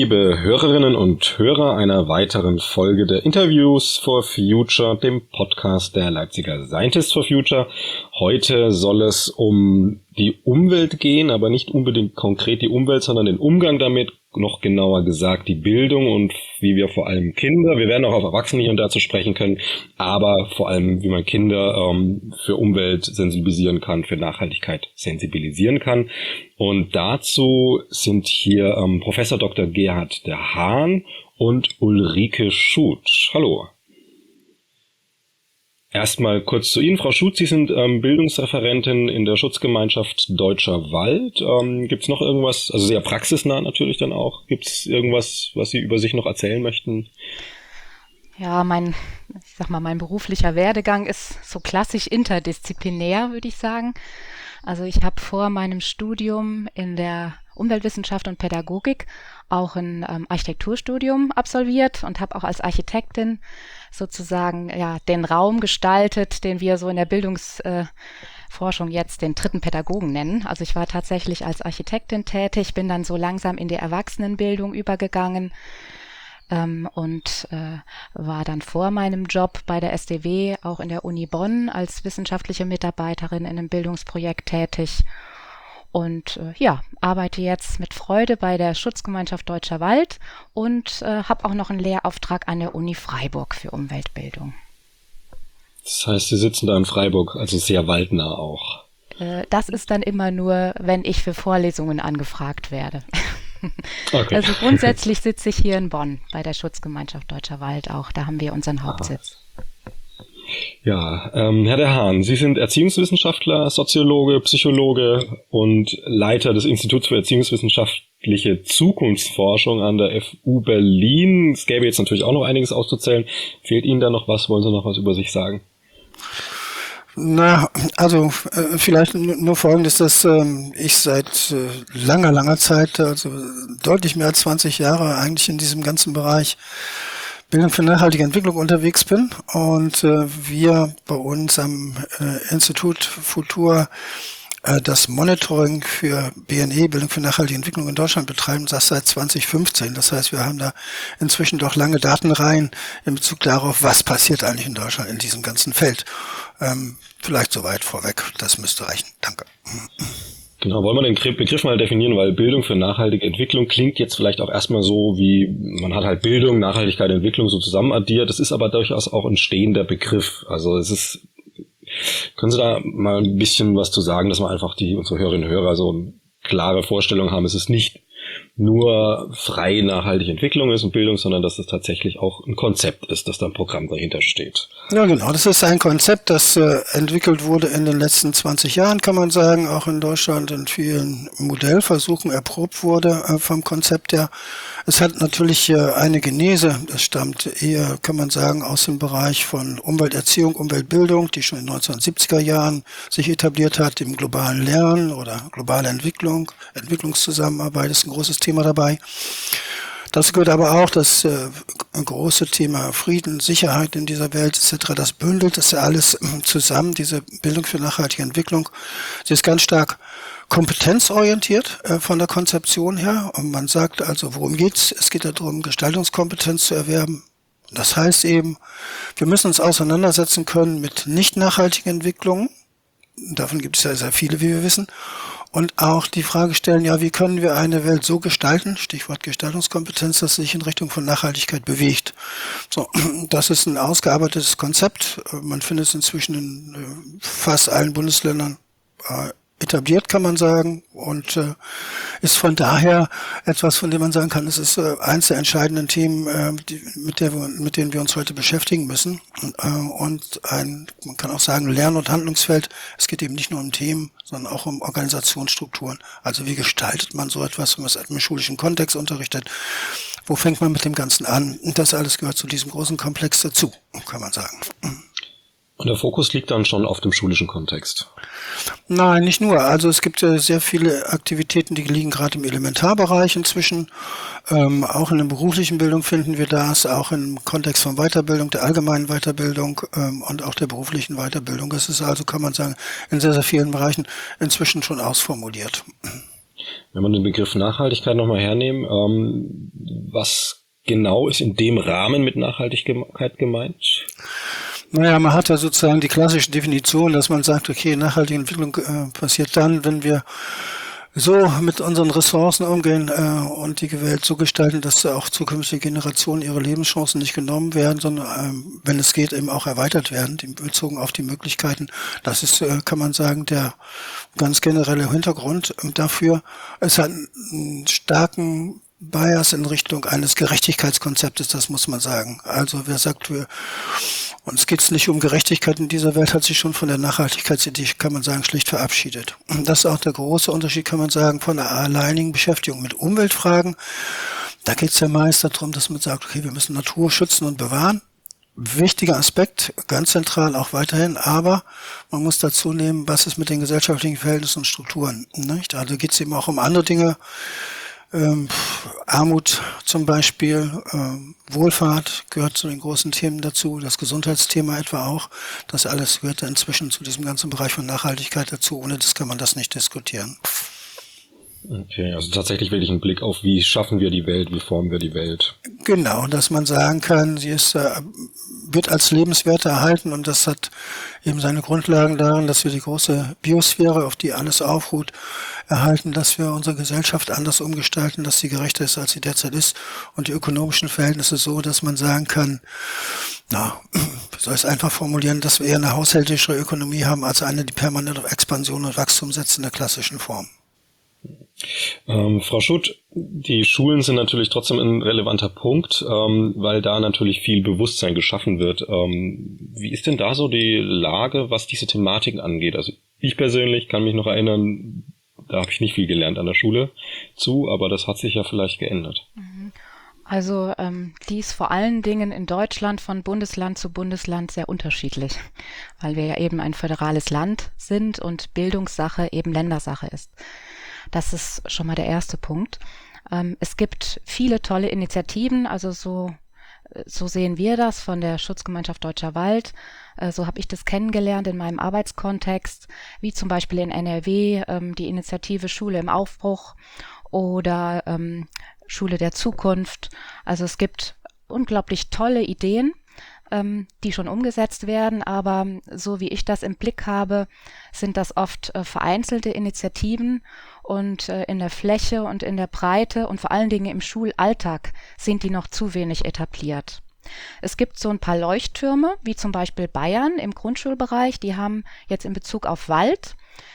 liebe Hörerinnen und Hörer einer weiteren Folge der Interviews for Future, dem Podcast der Leipziger Scientists for Future. Heute soll es um die Umwelt gehen, aber nicht unbedingt konkret die Umwelt, sondern den Umgang damit, noch genauer gesagt die Bildung und wie wir vor allem Kinder, wir werden auch auf Erwachsene hier und da zu sprechen können, aber vor allem wie man Kinder für Umwelt sensibilisieren kann, für Nachhaltigkeit sensibilisieren kann. Und dazu sind hier Professor Dr. Gerhard der Hahn und Ulrike Schut. Hallo. Erstmal kurz zu Ihnen, Frau Schut. Sie sind Bildungsreferentin in der Schutzgemeinschaft Deutscher Wald. Gibt es noch irgendwas, also sehr praxisnah natürlich dann auch, gibt es irgendwas, was Sie über sich noch erzählen möchten? Ja, mein beruflicher Werdegang ist so klassisch interdisziplinär, würde ich sagen. Also ich habe vor meinem Studium in der Umweltwissenschaft und Pädagogik auch ein Architekturstudium absolviert und habe auch als Architektin sozusagen den Raum gestaltet, den wir so in der Bildungsforschung jetzt den dritten Pädagogen nennen. Also ich war tatsächlich als Architektin tätig, bin dann so langsam in die Erwachsenenbildung übergegangen und war dann vor meinem Job bei der SDW auch in der Uni Bonn als wissenschaftliche Mitarbeiterin in einem Bildungsprojekt tätig. Und arbeite jetzt mit Freude bei der Schutzgemeinschaft Deutscher Wald und habe auch noch einen Lehrauftrag an der Uni Freiburg für Umweltbildung. Das heißt, Sie sitzen da in Freiburg, also sehr waldnah auch. Das ist dann immer nur, wenn ich für Vorlesungen angefragt werde. Okay. Also grundsätzlich sitze ich hier in Bonn bei der Schutzgemeinschaft Deutscher Wald auch. Da haben wir unseren Hauptsitz. Ja, Herr der Hahn, Sie sind Erziehungswissenschaftler, Soziologe, Psychologe und Leiter des Instituts für Erziehungswissenschaftliche Zukunftsforschung an der FU Berlin. Es gäbe jetzt natürlich auch noch einiges auszuzählen. Fehlt Ihnen da noch was? Wollen Sie noch was über sich sagen? Na, also vielleicht nur Folgendes, dass ich seit langer Zeit, also deutlich mehr als 20 Jahre eigentlich in diesem ganzen Bereich Bildung für nachhaltige Entwicklung unterwegs bin und wir bei uns am Institut Futur das Monitoring für BNE, Bildung für nachhaltige Entwicklung in Deutschland betreiben, das seit 2015. Das heißt, wir haben da inzwischen doch lange Datenreihen in Bezug darauf, was passiert eigentlich in Deutschland in diesem ganzen Feld. Vielleicht soweit vorweg, das müsste reichen. Danke. Genau, wollen wir den Begriff mal definieren, weil Bildung für nachhaltige Entwicklung klingt jetzt vielleicht auch erstmal so wie, man hat halt Bildung, Nachhaltigkeit, Entwicklung so zusammen addiert. Das ist aber durchaus auch ein stehender Begriff. Also können Sie da mal ein bisschen was zu sagen, dass wir einfach unsere Hörerinnen und Hörer so eine klare Vorstellung haben. Es ist nicht nur frei nachhaltige Entwicklung ist und Bildung, sondern dass es tatsächlich auch ein Konzept ist, dass da ein Programm dahinter steht. Ja, genau. Das ist ein Konzept, das entwickelt wurde in den letzten 20 Jahren, kann man sagen, auch in Deutschland in vielen Modellversuchen erprobt wurde vom Konzept her. Es hat natürlich eine Genese. Das stammt eher, kann man sagen, aus dem Bereich von Umwelterziehung, Umweltbildung, die schon in den 1970er Jahren sich etabliert hat, im globalen Lernen oder globale Entwicklung, Entwicklungszusammenarbeit ist ein großes Thema dabei. Das gehört aber auch das große Thema Frieden, Sicherheit in dieser Welt etc. Das bündelt das ja alles zusammen, diese Bildung für nachhaltige Entwicklung. Sie ist ganz stark kompetenzorientiert von der Konzeption her. Und man sagt also, worum geht's? Es geht darum, Gestaltungskompetenz zu erwerben. Das heißt eben, wir müssen uns auseinandersetzen können mit nicht nachhaltigen Entwicklungen. Davon gibt es ja sehr viele, wie wir wissen. Und auch die Frage stellen, ja, wie können wir eine Welt so gestalten, Stichwort Gestaltungskompetenz, dass sie sich in Richtung von Nachhaltigkeit bewegt. So, das ist ein ausgearbeitetes Konzept. Man findet es inzwischen in fast allen Bundesländern etabliert, kann man sagen, und ist von daher etwas, von dem man sagen kann, es ist eins der entscheidenden Themen, mit denen wir uns heute beschäftigen müssen. Und man kann auch sagen, Lern- und Handlungsfeld. Es geht eben nicht nur um Themen, sondern auch um Organisationsstrukturen. Also wie gestaltet man so etwas, wenn man es im schulischen Kontext unterrichtet? Wo fängt man mit dem Ganzen an? Und das alles gehört zu diesem großen Komplex dazu, kann man sagen. Und der Fokus liegt dann schon auf dem schulischen Kontext? Nein, nicht nur. Also es gibt sehr viele Aktivitäten, die liegen gerade im Elementarbereich inzwischen. Auch in der beruflichen Bildung finden wir das, auch im Kontext von Weiterbildung, der allgemeinen Weiterbildung und auch der beruflichen Weiterbildung. Es ist also, kann man sagen, in sehr, sehr vielen Bereichen inzwischen schon ausformuliert. Wenn wir den Begriff Nachhaltigkeit nochmal hernehmen, was genau ist in dem Rahmen mit Nachhaltigkeit gemeint? Naja, man hat ja sozusagen die klassische Definition, dass man sagt, okay, nachhaltige Entwicklung passiert dann, wenn wir so mit unseren Ressourcen umgehen und die Welt so gestalten, dass auch zukünftige Generationen ihre Lebenschancen nicht genommen werden, sondern wenn es geht, eben auch erweitert werden, bezogen auf die Möglichkeiten. Das ist, kann man sagen, der ganz generelle Hintergrund dafür. Es hat einen starken Bias in Richtung eines Gerechtigkeitskonzeptes, das muss man sagen. Also wer sagt, uns geht es nicht um Gerechtigkeit in dieser Welt, hat sich schon von der Nachhaltigkeitsidee, kann man sagen, schlicht verabschiedet. Und das ist auch der große Unterschied, kann man sagen, von der alleinigen Beschäftigung mit Umweltfragen. Da geht es ja meist darum, dass man sagt, okay, wir müssen Natur schützen und bewahren. Wichtiger Aspekt, ganz zentral auch weiterhin, aber man muss dazu nehmen, was ist mit den gesellschaftlichen Verhältnissen und Strukturen. Nicht? Also geht es eben auch um andere Dinge, Armut zum Beispiel, Wohlfahrt gehört zu den großen Themen dazu, das Gesundheitsthema etwa auch. Das alles gehört inzwischen zu diesem ganzen Bereich von Nachhaltigkeit dazu. Ohne das kann man das nicht diskutieren. Okay, also tatsächlich wirklich ein Blick auf, wie schaffen wir die Welt, wie formen wir die Welt. Genau, dass man sagen kann, sie ist, wird als lebenswerte erhalten und das hat eben seine Grundlagen darin, dass wir die große Biosphäre, auf die alles aufruht, erhalten, dass wir unsere Gesellschaft anders umgestalten, dass sie gerechter ist, als sie derzeit ist und die ökonomischen Verhältnisse so, dass man sagen kann, wie soll ich es einfach formulieren, dass wir eher eine haushälterische Ökonomie haben, als eine, die permanent auf Expansion und Wachstum setzt in der klassischen Form. Frau Schutt, die Schulen sind natürlich trotzdem ein relevanter Punkt, weil da natürlich viel Bewusstsein geschaffen wird. Wie ist denn da so die Lage, was diese Thematiken angeht? Also ich persönlich kann mich noch erinnern, da habe ich nicht viel gelernt an der Schule zu, aber das hat sich ja vielleicht geändert. Also die ist vor allen Dingen in Deutschland von Bundesland zu Bundesland sehr unterschiedlich, weil wir ja eben ein föderales Land sind und Bildungssache eben Ländersache ist. Das ist schon mal der erste Punkt. Es gibt viele tolle Initiativen, also so sehen wir das von der Schutzgemeinschaft Deutscher Wald. So habe ich das kennengelernt in meinem Arbeitskontext, wie zum Beispiel in NRW die Initiative Schule im Aufbruch oder Schule der Zukunft. Also es gibt unglaublich tolle Ideen, die schon umgesetzt werden, aber so wie ich das im Blick habe, sind das oft vereinzelte Initiativen und in der Fläche und in der Breite und vor allen Dingen im Schulalltag sind die noch zu wenig etabliert. Es gibt so ein paar Leuchttürme, wie zum Beispiel Bayern im Grundschulbereich, die haben jetzt in Bezug auf Wald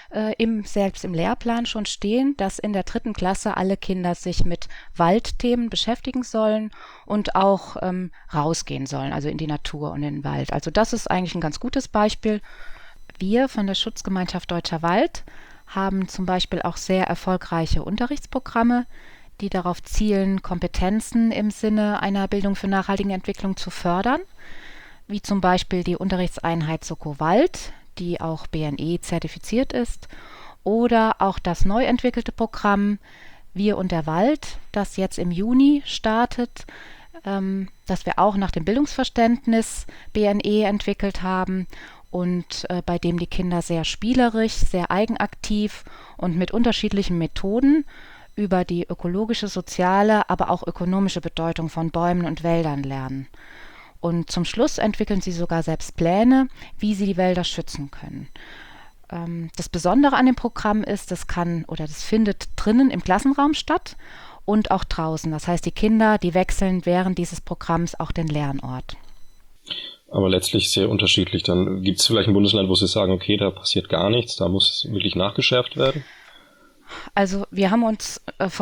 selbst im Lehrplan schon stehen, dass in der 3. Klasse alle Kinder sich mit Waldthemen beschäftigen sollen und auch rausgehen sollen, also in die Natur und in den Wald. Also das ist eigentlich ein ganz gutes Beispiel. Wir von der Schutzgemeinschaft Deutscher Wald haben zum Beispiel auch sehr erfolgreiche Unterrichtsprogramme, die darauf zielen, Kompetenzen im Sinne einer Bildung für nachhaltige Entwicklung zu fördern, wie zum Beispiel die Unterrichtseinheit Soko Wald, die auch BNE zertifiziert ist, oder auch das neu entwickelte Programm Wir und der Wald, das jetzt im Juni startet, das wir auch nach dem Bildungsverständnis BNE entwickelt haben und bei dem die Kinder sehr spielerisch, sehr eigenaktiv und mit unterschiedlichen Methoden über die ökologische, soziale, aber auch ökonomische Bedeutung von Bäumen und Wäldern lernen. Und zum Schluss entwickeln sie sogar selbst Pläne, wie sie die Wälder schützen können. Das Besondere an dem Programm ist, das findet drinnen im Klassenraum statt und auch draußen. Das heißt, die Kinder, die wechseln während dieses Programms auch den Lernort. Aber letztlich sehr unterschiedlich. Dann gibt es vielleicht ein Bundesland, wo Sie sagen, okay, da passiert gar nichts, da muss wirklich nachgeschärft werden? Also wir haben uns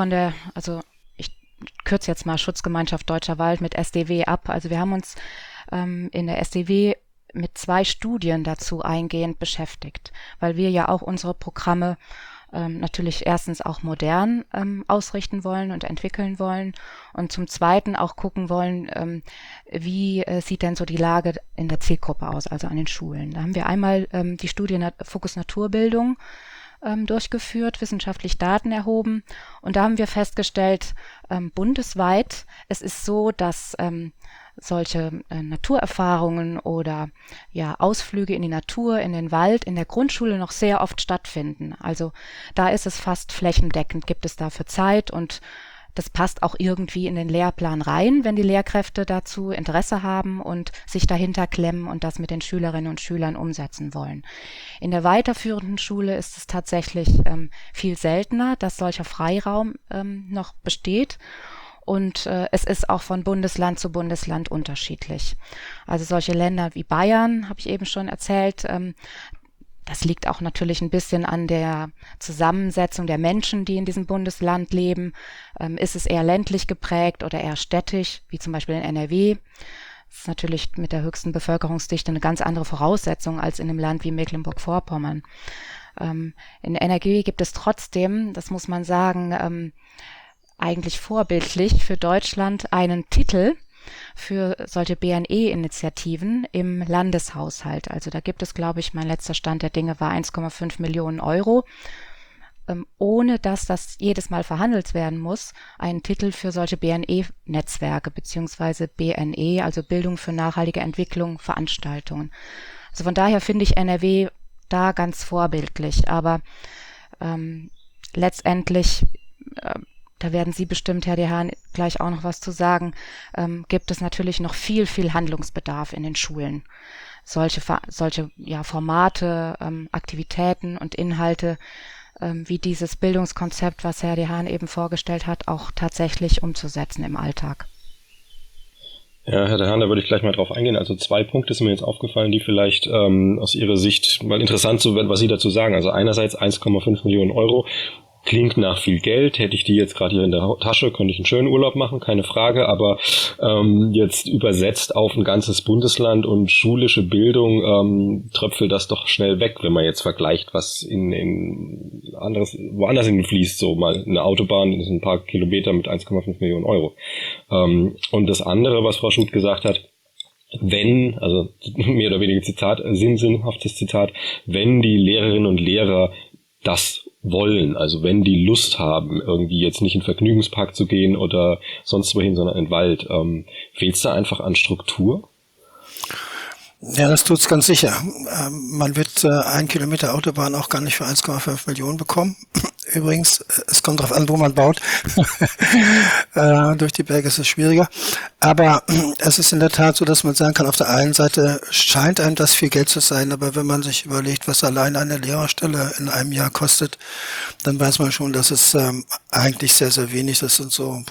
ich kürze jetzt mal Schutzgemeinschaft Deutscher Wald mit SDW ab. Also wir haben uns in der SDW mit 2 Studien dazu eingehend beschäftigt, weil wir ja auch unsere Programme natürlich erstens auch modern ausrichten wollen und entwickeln wollen und zum Zweiten auch gucken wollen, wie sieht denn so die Lage in der Zielgruppe aus, also an den Schulen. Da haben wir einmal die Studie Fokus Naturbildung durchgeführt, wissenschaftlich Daten erhoben und da haben wir festgestellt, bundesweit, es ist so, dass solche Naturerfahrungen oder ja Ausflüge in die Natur, in den Wald in der Grundschule noch sehr oft stattfinden. Also da ist es fast flächendeckend, gibt es dafür Zeit und das passt auch irgendwie in den Lehrplan rein, wenn die Lehrkräfte dazu Interesse haben und sich dahinter klemmen und das mit den Schülerinnen und Schülern umsetzen wollen. In der weiterführenden Schule ist es tatsächlich viel seltener, dass solcher Freiraum noch besteht. Und es ist auch von Bundesland zu Bundesland unterschiedlich. Also solche Länder wie Bayern, habe ich eben schon erzählt, das liegt auch natürlich ein bisschen an der Zusammensetzung der Menschen, die in diesem Bundesland leben. Ist es eher ländlich geprägt oder eher städtisch, wie zum Beispiel in NRW? Das ist natürlich mit der höchsten Bevölkerungsdichte eine ganz andere Voraussetzung als in einem Land wie Mecklenburg-Vorpommern. In NRW gibt es trotzdem, das muss man sagen, eigentlich vorbildlich für Deutschland einen Titel für solche BNE-Initiativen im Landeshaushalt. Also da gibt es, glaube ich, mein letzter Stand der Dinge war 1,5 Millionen Euro, ohne dass das jedes Mal verhandelt werden muss, einen Titel für solche BNE-Netzwerke beziehungsweise BNE, also Bildung für nachhaltige Entwicklung, Veranstaltungen. Also von daher finde ich NRW da ganz vorbildlich, aber letztendlich da werden Sie bestimmt, Herr Dehan, gleich auch noch was zu sagen, gibt es natürlich noch viel, viel Handlungsbedarf in den Schulen. Solche Formate, Aktivitäten und Inhalte wie dieses Bildungskonzept, was Herr Dehan eben vorgestellt hat, auch tatsächlich umzusetzen im Alltag. Ja, Herr Dehan, da würde ich gleich mal drauf eingehen. Also 2 Punkte sind mir jetzt aufgefallen, die vielleicht aus Ihrer Sicht mal interessant sind, was Sie dazu sagen. Also einerseits 1,5 Millionen Euro. Klingt nach viel Geld. Hätte ich die jetzt gerade hier in der Tasche, könnte ich einen schönen Urlaub machen, keine Frage. Aber jetzt übersetzt auf ein ganzes Bundesland und schulische Bildung tröpfelt das doch schnell weg, wenn man jetzt vergleicht, was woanders fließt. So mal eine Autobahn ist ein paar Kilometer mit 1,5 Millionen Euro. Und das andere, was Frau Schuth gesagt hat, wenn, also mehr oder weniger Zitat, sinnhaftes Zitat, wenn die Lehrerinnen und Lehrer das wollen, also wenn die Lust haben, irgendwie jetzt nicht in den Vergnügungspark zu gehen oder sonst wohin, sondern in den Wald, fehlt es da einfach an Struktur? Ja, das tut's ganz sicher. Man wird 1 Kilometer Autobahn auch gar nicht für 1,5 Millionen bekommen. Übrigens, es kommt darauf an, wo man baut. Durch die Berge ist es schwieriger. Aber es ist in der Tat so, dass man sagen kann, auf der einen Seite scheint einem das viel Geld zu sein, aber wenn man sich überlegt, was allein eine Lehrerstelle in einem Jahr kostet, dann weiß man schon, dass es eigentlich sehr, sehr wenig. Das sind so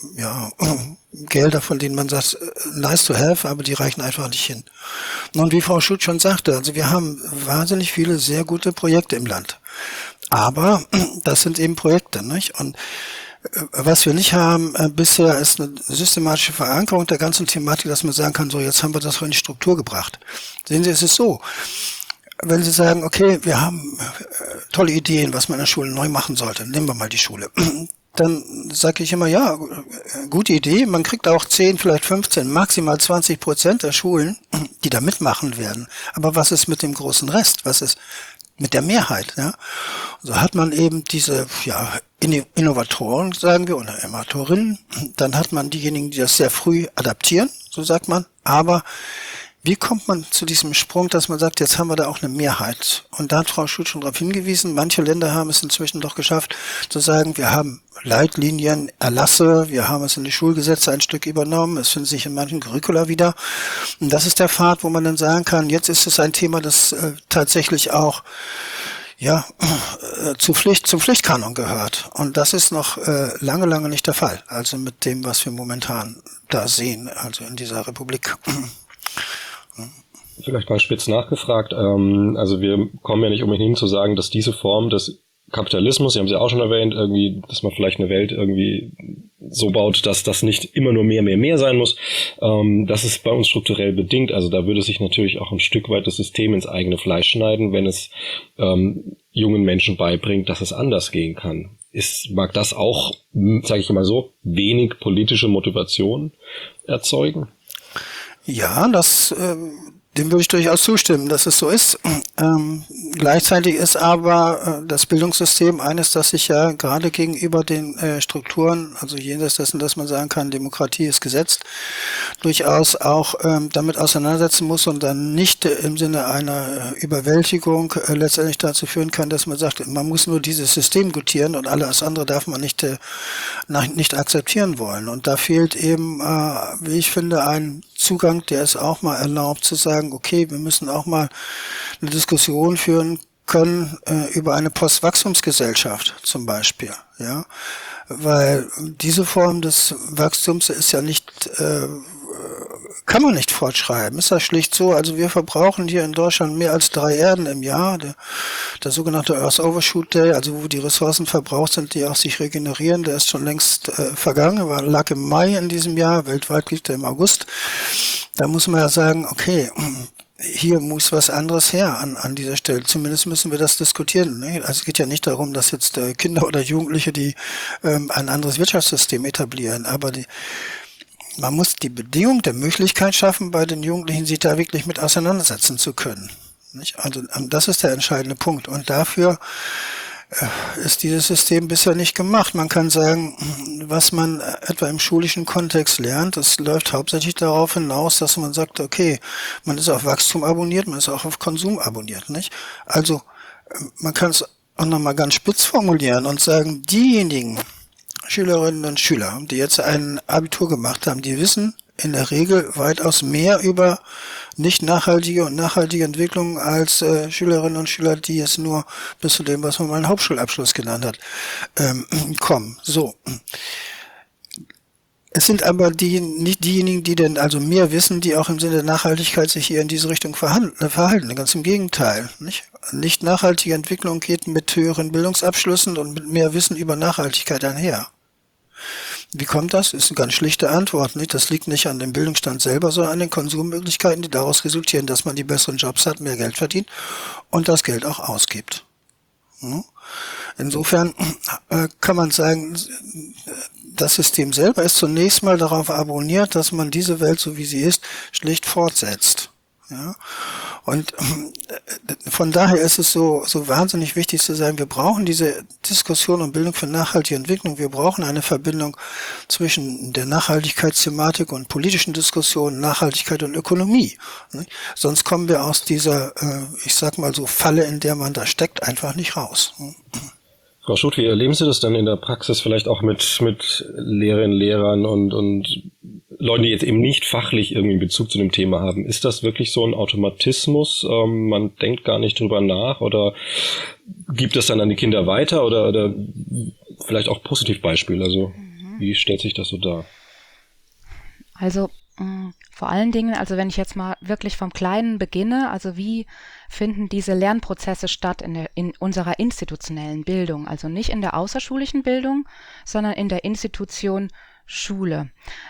Gelder, von denen man sagt, nice to have, aber die reichen einfach nicht hin. Und wie Frau Schuth schon sagte, also wir haben wahnsinnig viele sehr gute Projekte im Land. Aber das sind eben Projekte, nicht? Und was wir nicht haben bisher ist eine systematische Verankerung der ganzen Thematik, dass man sagen kann, so jetzt haben wir das in die Struktur gebracht. Sehen Sie, es ist so, wenn Sie sagen, okay, wir haben tolle Ideen, was man in der Schule neu machen sollte, nehmen wir mal die Schule, dann sage ich immer, ja, gute Idee, man kriegt auch 10, vielleicht 15, maximal 20% der Schulen, die da mitmachen werden. Aber was ist mit dem großen Rest? Was ist mit der Mehrheit? Ja? So hat man eben diese Innovatoren, sagen wir, oder Innovatorinnen. Dann hat man diejenigen, die das sehr früh adaptieren, so sagt man. Aber wie kommt man zu diesem Sprung, dass man sagt, jetzt haben wir da auch eine Mehrheit? Und da hat Frau Schuth schon darauf hingewiesen, manche Länder haben es inzwischen doch geschafft, zu sagen, wir haben Leitlinien, Erlasse, wir haben es in die Schulgesetze ein Stück übernommen, es findet sich in manchen Curricula wieder. Und das ist der Pfad, wo man dann sagen kann, jetzt ist es ein Thema, das tatsächlich auch zum Pflichtkanon gehört. Und das ist noch lange, lange nicht der Fall. Also mit dem, was wir momentan da sehen, also in dieser Republik. Vielleicht mal spitz nachgefragt. Also wir kommen ja nicht umhin hin zu sagen, dass diese Form des Kapitalismus, Sie haben es ja auch schon erwähnt, irgendwie, dass man vielleicht eine Welt irgendwie so baut, dass das nicht immer nur mehr sein muss. Das ist bei uns strukturell bedingt. Also da würde sich natürlich auch ein Stück weit das System ins eigene Fleisch schneiden, wenn es jungen Menschen beibringt, dass es anders gehen kann. Mag das auch, sage ich mal so, wenig politische Motivation erzeugen? Ja, dem würde ich durchaus zustimmen, dass es so ist. Gleichzeitig ist aber das Bildungssystem eines, das sich ja gerade gegenüber den Strukturen, also jenseits dessen, dass man sagen kann, Demokratie ist gesetzt, durchaus auch damit auseinandersetzen muss und dann nicht im Sinne einer Überwältigung letztendlich dazu führen kann, dass man sagt, man muss nur dieses System gutieren und alles andere darf man nicht akzeptieren wollen. Und da fehlt eben, wie ich finde, ein Zugang, der es auch mal erlaubt zu sagen, okay, wir müssen auch mal eine Diskussion führen können über eine Postwachstumsgesellschaft zum Beispiel, ja, weil diese Form des Wachstums ist ja nicht, kann man nicht fortschreiben, ist das schlicht so, also wir verbrauchen hier in Deutschland mehr als 3 Erden im Jahr, der sogenannte Earth Overshoot Day, also wo die Ressourcen verbraucht sind, die auch sich regenerieren, der ist schon längst vergangen, lag im Mai in diesem Jahr, weltweit liegt er im August, da muss man ja sagen, okay, hier muss was anderes her an dieser Stelle. Zumindest müssen wir das diskutieren. Ne? Also es geht ja nicht darum, dass jetzt Kinder oder Jugendliche, die ein anderes Wirtschaftssystem etablieren, aber man muss die Bedingung der Möglichkeit schaffen, bei den Jugendlichen sich da wirklich mit auseinandersetzen zu können. Nicht? Also das ist der entscheidende Punkt. Und dafür ist dieses System bisher nicht gemacht. Man kann sagen, was man etwa im schulischen Kontext lernt, das läuft hauptsächlich darauf hinaus, dass man sagt, okay, man ist auf Wachstum abonniert, man ist auch auf Konsum abonniert, nicht? Also, man kann es auch nochmal ganz spitz formulieren und sagen, diejenigen Schülerinnen und Schüler, die jetzt ein Abitur gemacht haben, die wissen in der Regel weitaus mehr über nicht nachhaltige und nachhaltige Entwicklung als Schülerinnen und Schüler, die jetzt nur bis zu dem, was man mal einen Hauptschulabschluss genannt hat, kommen. So. Es sind aber nicht diejenigen, die denn also mehr wissen, die auch im Sinne der Nachhaltigkeit sich hier in diese Richtung verhalten. Ganz im Gegenteil. Nicht nachhaltige Entwicklung geht mit höheren Bildungsabschlüssen und mit mehr Wissen über Nachhaltigkeit einher. Wie kommt das? Ist eine ganz schlichte Antwort. Nicht? Das liegt nicht an dem Bildungsstand selber, sondern an den Konsummöglichkeiten, die daraus resultieren, dass man die besseren Jobs hat, mehr Geld verdient und das Geld auch ausgibt. Insofern kann man sagen, das System selber ist zunächst mal darauf abonniert, dass man diese Welt, so wie sie ist, schlicht fortsetzt. Ja? Und von daher ist es so wahnsinnig wichtig zu sagen, wir brauchen diese Diskussion um Bildung für nachhaltige Entwicklung. Wir brauchen eine Verbindung zwischen der Nachhaltigkeitsthematik und politischen Diskussionen, Nachhaltigkeit und Ökonomie. Sonst kommen wir aus dieser, ich sag mal so, Falle, in der man da steckt, einfach nicht raus. Frau Schuth, wie erleben Sie das dann in der Praxis vielleicht auch mit Lehrerinnen, Lehrern und Leuten, die jetzt eben nicht fachlich irgendwie Bezug zu dem Thema haben? Ist das wirklich so ein Automatismus? Man denkt gar nicht drüber nach oder gibt es dann an die Kinder weiter oder vielleicht auch Positivbeispiele? Also wie stellt sich das so dar? Also vor allen Dingen, also wenn ich jetzt mal wirklich vom Kleinen beginne, also wie finden diese Lernprozesse statt in unserer institutionellen Bildung, also nicht in der außerschulischen Bildung, sondern in der Institution Schule.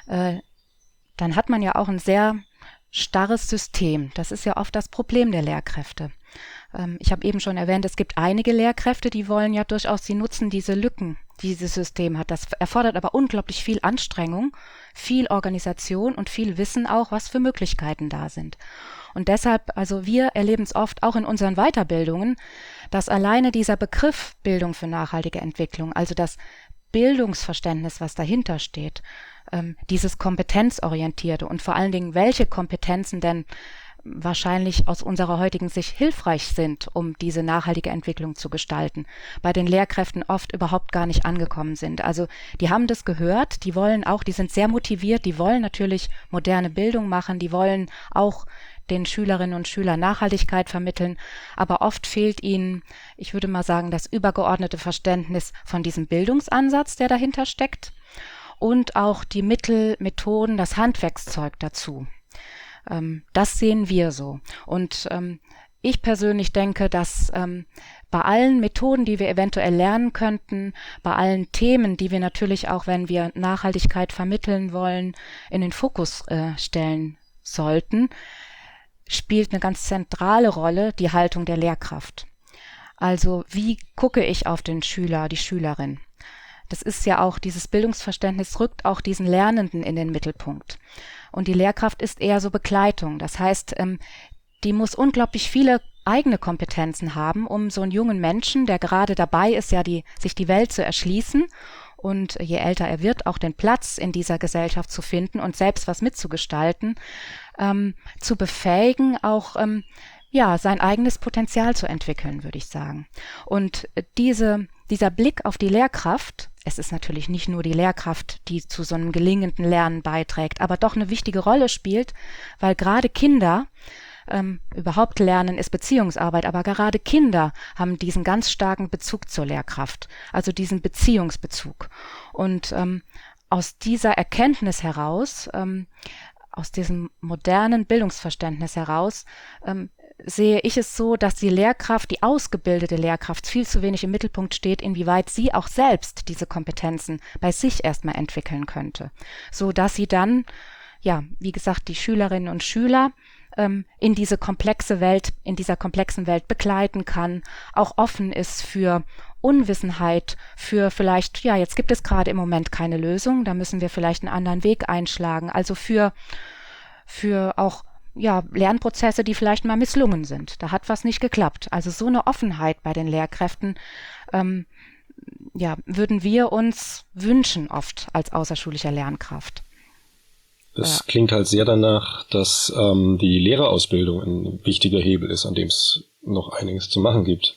Dann hat man ja auch ein sehr starres System. Das ist ja oft das Problem der Lehrkräfte. Ich habe eben schon erwähnt, es gibt einige Lehrkräfte, die wollen ja durchaus, sie nutzen diese Lücken, die dieses System hat. Das erfordert aber unglaublich viel Anstrengung, viel Organisation und viel Wissen auch, was für Möglichkeiten da sind. Und deshalb, also wir erleben es oft auch in unseren Weiterbildungen, dass alleine dieser Begriff Bildung für nachhaltige Entwicklung, also das Bildungsverständnis, was dahinter steht, dieses kompetenzorientierte und vor allen Dingen, welche Kompetenzen denn wahrscheinlich aus unserer heutigen Sicht hilfreich sind, um diese nachhaltige Entwicklung zu gestalten, bei den Lehrkräften oft überhaupt gar nicht angekommen sind. Also die haben das gehört, die wollen auch, die sind sehr motiviert, die wollen natürlich moderne Bildung machen, die wollen auch den Schülerinnen und Schülern Nachhaltigkeit vermitteln, aber oft fehlt ihnen, ich würde mal sagen, das übergeordnete Verständnis von diesem Bildungsansatz, der dahinter steckt, und auch die Mittel, Methoden, das Handwerkszeug dazu. Das sehen wir so. Und ich persönlich denke, dass bei allen Methoden, die wir eventuell lernen könnten, bei allen Themen, die wir natürlich auch, wenn wir Nachhaltigkeit vermitteln wollen, in den Fokus stellen sollten, spielt eine ganz zentrale Rolle die Haltung der Lehrkraft. Also wie gucke ich auf den Schüler, die Schülerin? Das ist ja auch, dieses Bildungsverständnis rückt auch diesen Lernenden in den Mittelpunkt. Und die Lehrkraft ist eher so Begleitung. Das heißt, die muss unglaublich viele eigene Kompetenzen haben, um so einen jungen Menschen, der gerade dabei ist, ja sich die Welt zu erschließen und je älter er wird, auch den Platz in dieser Gesellschaft zu finden und selbst was mitzugestalten, zu befähigen, auch sein eigenes Potenzial zu entwickeln, würde ich sagen. Und dieser Blick auf die Lehrkraft, es ist natürlich nicht nur die Lehrkraft, die zu so einem gelingenden Lernen beiträgt, aber doch eine wichtige Rolle spielt, weil gerade Kinder, überhaupt Lernen ist Beziehungsarbeit, aber gerade Kinder haben diesen ganz starken Bezug zur Lehrkraft, also diesen Beziehungsbezug. Und aus dieser Erkenntnis heraus, aus diesem modernen Bildungsverständnis heraus, sehe ich es so, dass die Lehrkraft, die ausgebildete Lehrkraft, viel zu wenig im Mittelpunkt steht, inwieweit sie auch selbst diese Kompetenzen bei sich erstmal entwickeln könnte, so dass sie dann, wie gesagt, die Schülerinnen und Schüler in dieser komplexen Welt begleiten kann, auch offen ist für Unwissenheit, für vielleicht, jetzt gibt es gerade im Moment keine Lösung, da müssen wir vielleicht einen anderen Weg einschlagen, also für auch Lernprozesse, die vielleicht mal misslungen sind. Da hat was nicht geklappt. Also so eine Offenheit bei den Lehrkräften würden wir uns wünschen oft als außerschulischer Lernkraft. Das klingt halt sehr danach, dass die Lehrerausbildung ein wichtiger Hebel ist, an dem es noch einiges zu machen gibt.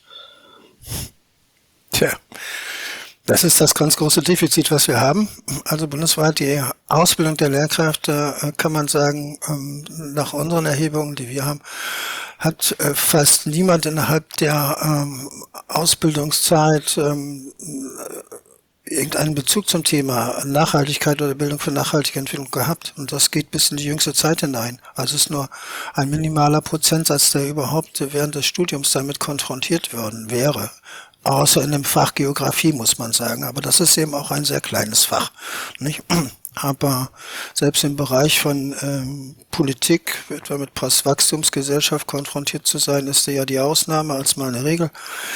Tja, das ist das ganz große Defizit, was wir haben. Also bundesweit die Ausbildung der Lehrkräfte, kann man sagen, nach unseren Erhebungen, die wir haben, hat fast niemand innerhalb der Ausbildungszeit irgendeinen Bezug zum Thema Nachhaltigkeit oder Bildung für nachhaltige Entwicklung gehabt. Und das geht bis in die jüngste Zeit hinein. Also es ist nur ein minimaler Prozentsatz, der überhaupt während des Studiums damit konfrontiert worden wäre. Außer in dem Fach Geografie, muss man sagen. Aber das ist eben auch ein sehr kleines Fach, nicht? Aber selbst im Bereich von Politik, etwa mit Postwachstumsgesellschaft konfrontiert zu sein, ist ja die Ausnahme als mal eine Regel.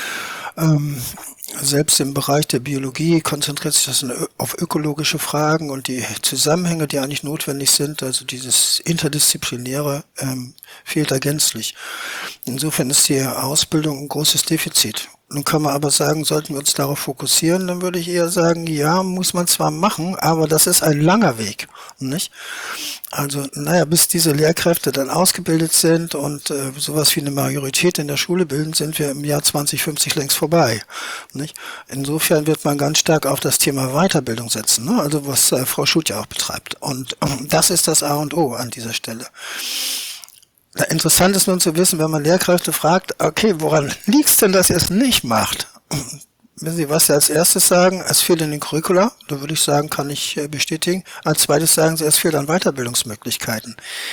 Selbst im Bereich der Biologie konzentriert sich das auf ökologische Fragen und die Zusammenhänge, die eigentlich notwendig sind, also dieses Interdisziplinäre, fehlt da gänzlich. Insofern ist die Ausbildung ein großes Defizit. Nun kann man aber sagen, sollten wir uns darauf fokussieren, dann würde ich eher sagen, ja, muss man zwar machen, aber das ist ein langer Weg, nicht? Also, bis diese Lehrkräfte dann ausgebildet sind und sowas wie eine Majorität in der Schule bilden, sind wir im Jahr 2050 längst vorbei, nicht? Insofern wird man ganz stark auf das Thema Weiterbildung setzen, ne? Also was Frau Schuth ja auch betreibt. Und das ist das A und O an dieser Stelle. Interessant ist nun zu wissen, wenn man Lehrkräfte fragt, okay, woran liegt's denn, dass ihr es nicht macht? Wissen Sie, was Sie als erstes sagen? Es fehlt in den Curricula. Da würde ich sagen, kann ich bestätigen. Als zweites sagen Sie, es fehlt an Weiterbildungsmöglichkeiten.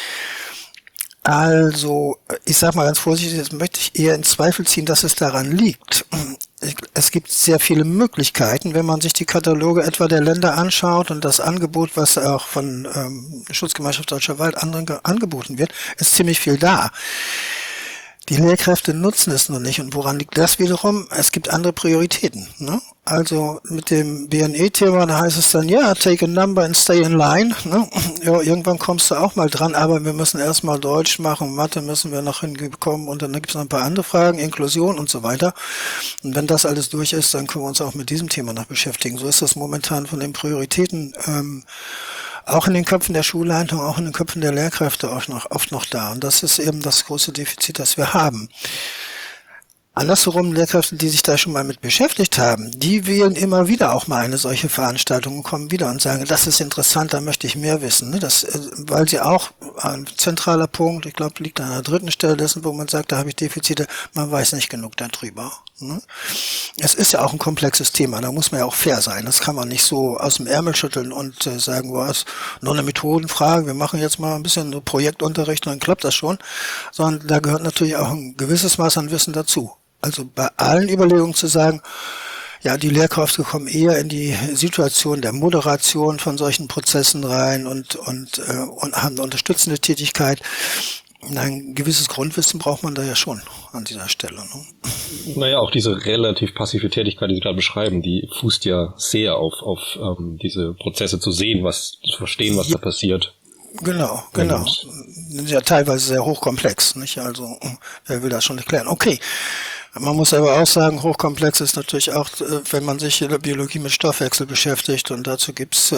Also, ich sage mal ganz vorsichtig, jetzt möchte ich eher in Zweifel ziehen, dass es daran liegt. Es gibt sehr viele Möglichkeiten, wenn man sich die Kataloge etwa der Länder anschaut und das Angebot, was auch von Schutzgemeinschaft Deutscher Wald anderen angeboten wird, ist ziemlich viel da. Die Lehrkräfte nutzen es nur nicht. Und woran liegt das wiederum? Es gibt andere Prioritäten, ne? Also mit dem BNE-Thema, da heißt es dann, take a number and stay in line, ne? Ja, irgendwann kommst du auch mal dran, aber wir müssen erstmal Deutsch machen, Mathe müssen wir noch hinbekommen und dann gibt es noch ein paar andere Fragen, Inklusion und so weiter. Und wenn das alles durch ist, dann können wir uns auch mit diesem Thema noch beschäftigen. So ist das momentan von den Prioritäten auch in den Köpfen der Schulleitung, auch in den Köpfen der Lehrkräfte oft noch da. Und das ist eben das große Defizit, das wir haben. Andersherum, Lehrkräfte, die sich da schon mal mit beschäftigt haben, die wählen immer wieder auch mal eine solche Veranstaltung und kommen wieder und sagen, das ist interessant, da möchte ich mehr wissen. Ne? Das, weil sie auch ein zentraler Punkt, ich glaube, liegt an der dritten Stelle dessen, wo man sagt, da habe ich Defizite, man weiß nicht genug darüber. Ne? Es ist ja auch ein komplexes Thema, da muss man ja auch fair sein. Das kann man nicht so aus dem Ärmel schütteln und sagen, was, nur eine Methodenfrage, wir machen jetzt mal ein bisschen so Projektunterricht und dann klappt das schon. Sondern da gehört natürlich auch ein gewisses Maß an Wissen dazu. Also bei allen Überlegungen zu sagen, ja, die Lehrkräfte kommen eher in die Situation der Moderation von solchen Prozessen rein und haben eine unterstützende Tätigkeit. Ein gewisses Grundwissen braucht man da ja schon an dieser Stelle. Ne? Naja, auch diese relativ passive Tätigkeit, die Sie gerade beschreiben, die fußt ja sehr auf diese Prozesse zu sehen, zu verstehen, was da passiert. Genau. Sind ja teilweise sehr hochkomplex, nicht? Also, wer will das schon erklären? Okay. Man muss aber auch sagen, hochkomplex ist natürlich auch, wenn man sich in der Biologie mit Stoffwechsel beschäftigt. Und dazu gibt's